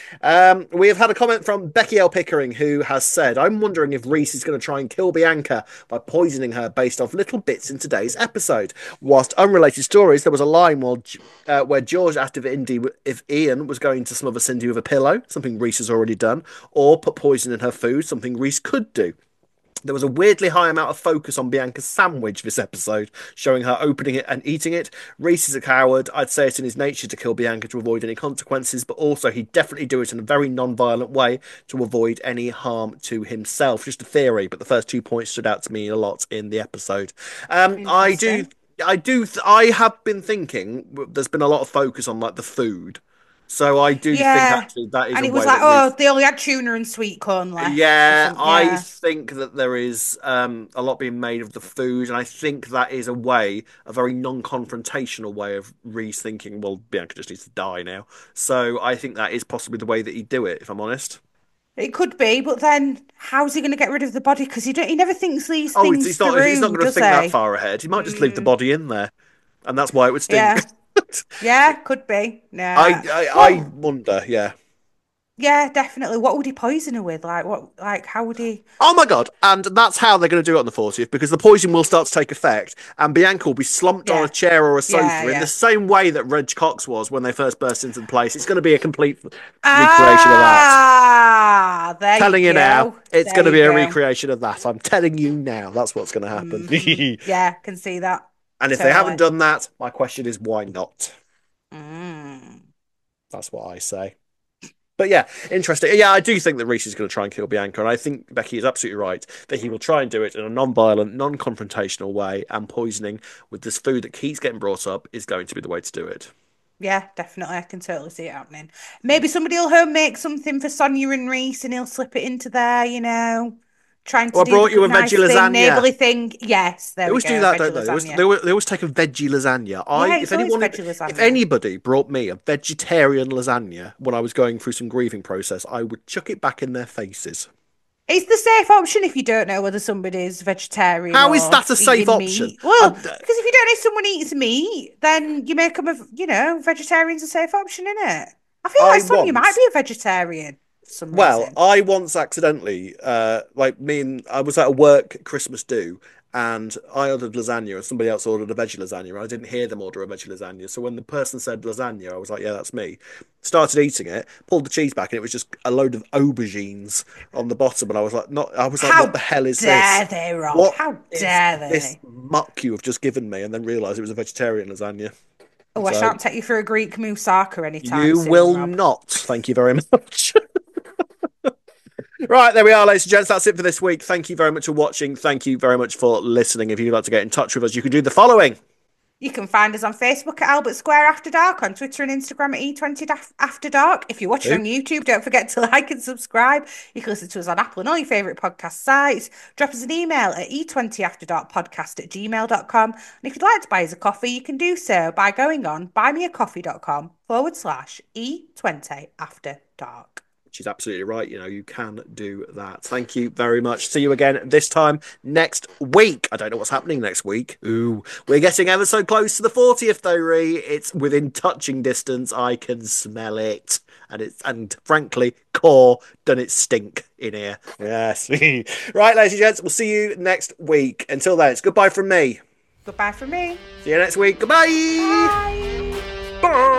We have had a comment from Becky L. Pickering who has said, "I'm wondering if Reese is going to try and kill Bianca by poisoning her based off little bits in today's episode. Whilst unrelated stories, there was a line where George asked if Ian was going to smother Cindy with a pillow, something Reese has already done, or put poison in her food, something Reese could do. There was a weirdly high amount of focus on Bianca's sandwich this episode, showing her opening it and eating it. Reese is a coward. I'd say it's in his nature to kill Bianca to avoid any consequences, but also he'd definitely do it in a very non-violent way to avoid any harm to himself. Just a theory, but the first 2 points stood out to me a lot in the episode. I do. Interesting. I have been thinking there's been a lot of focus on like the food. So I do think Yeah. actually that is And a it was way like, that oh, Reese. they only had tuna and sweet corn left or Yeah, something. I Yeah. think that there is a lot being made of the food, and I think that is a very non-confrontational way of Reese thinking, well, Bianca just needs to die now. So I think that is possibly the way that he'd do it, if I'm honest. It could be, but then how's he going to get rid of the body? Because he never thinks these Oh, things he's not through, going to does think that he? far ahead. He might just leave the Mm, body in there, and that's why it would stink. yeah. Yeah, could be. I, Yeah. I Well, wonder, yeah. yeah, definitely. What would he poison her with? Like what how would he Oh my god! And that's how they're going to do it on the 40th because the poison will start to take effect, and Bianca will be slumped on a Yeah. chair or a Yeah, sofa in the yeah. same way that Reg Cox was when they first burst into the place. It's going to be a complete recreation of that. Ah, there Telling you you now, go. it's There going to you be a go. recreation of that. I'm telling you now, that's what's going to happen. Yeah, can see that. And if they haven't Totally. done that, my question is why not? Mm. That's what I say. But yeah, interesting. Yeah, I do think that Reese is going to try and kill Bianca, and I think Becky is absolutely right that he will try and do it in a non-violent, non-confrontational way, and poisoning with this food that keeps getting brought up is going to be the way to do it. Yeah, definitely. I can totally see it happening. Maybe somebody will home make something for Sonia and Reese and he'll slip it into there, trying Oh, to I do the brought you a veggie nice thing, lasagna. neighbourly thing. Yes, They there we always go. do that, Veggie don't they? lasagna. They always take a veggie lasagna. Yeah, it's always veggie If lasagna. anybody brought me a vegetarian lasagna when I was going through some grieving process, I would chuck it back in their faces. It's the safe option if you don't know whether somebody's vegetarian How is or that a safe eating option? meat. Well, because if you don't know if someone eats meat, then you make them vegetarian's a safe option, isn't it? I feel I like Sonia might once be a vegetarian for some Well, reason. I once accidentally, I was at a work Christmas do, and I ordered lasagna, and somebody else ordered a veggie lasagna. And I didn't hear them order a veggie lasagna, so when the person said lasagna, I was like, "Yeah, that's me." Started eating it, pulled the cheese back, and it was just a load of aubergines on the bottom, and I was like, "What How the hell is this? dare they, Rob? What How is dare this they? muck you have just given me?" And then realised it was a vegetarian lasagna. Oh, I So shan't take you for a Greek moussaka anytime you soon, will Rob. not. Thank you very much. Right, there we are, ladies and gents. That's it for this week. Thank you very much for watching. Thank you very much for listening. If you'd like to get in touch with us, you can do the following. You can find us on Facebook at Albert Square After Dark, on Twitter and Instagram at E20 After Dark. If you're watching Who? on YouTube, don't forget to like and subscribe. You can listen to us on Apple and all your favourite podcast sites. Drop us an email at e20afterdarkpodcast@gmail.com. And if you'd like to buy us a coffee, you can do so by going on buymeacoffee.com/E20 After Dark. she's absolutely right. You know, you can do that. Thank you very much. See you again this time next week. I don't know what's happening next week. Ooh, we're getting ever so close to the 40th though, Ree. It's within touching distance. I can smell it. And frankly, core done it stink in here. Yes. Right, ladies and gents, we'll see you next week. Until then, it's goodbye from me. Goodbye from me. See you next week. Goodbye. Bye. Bye.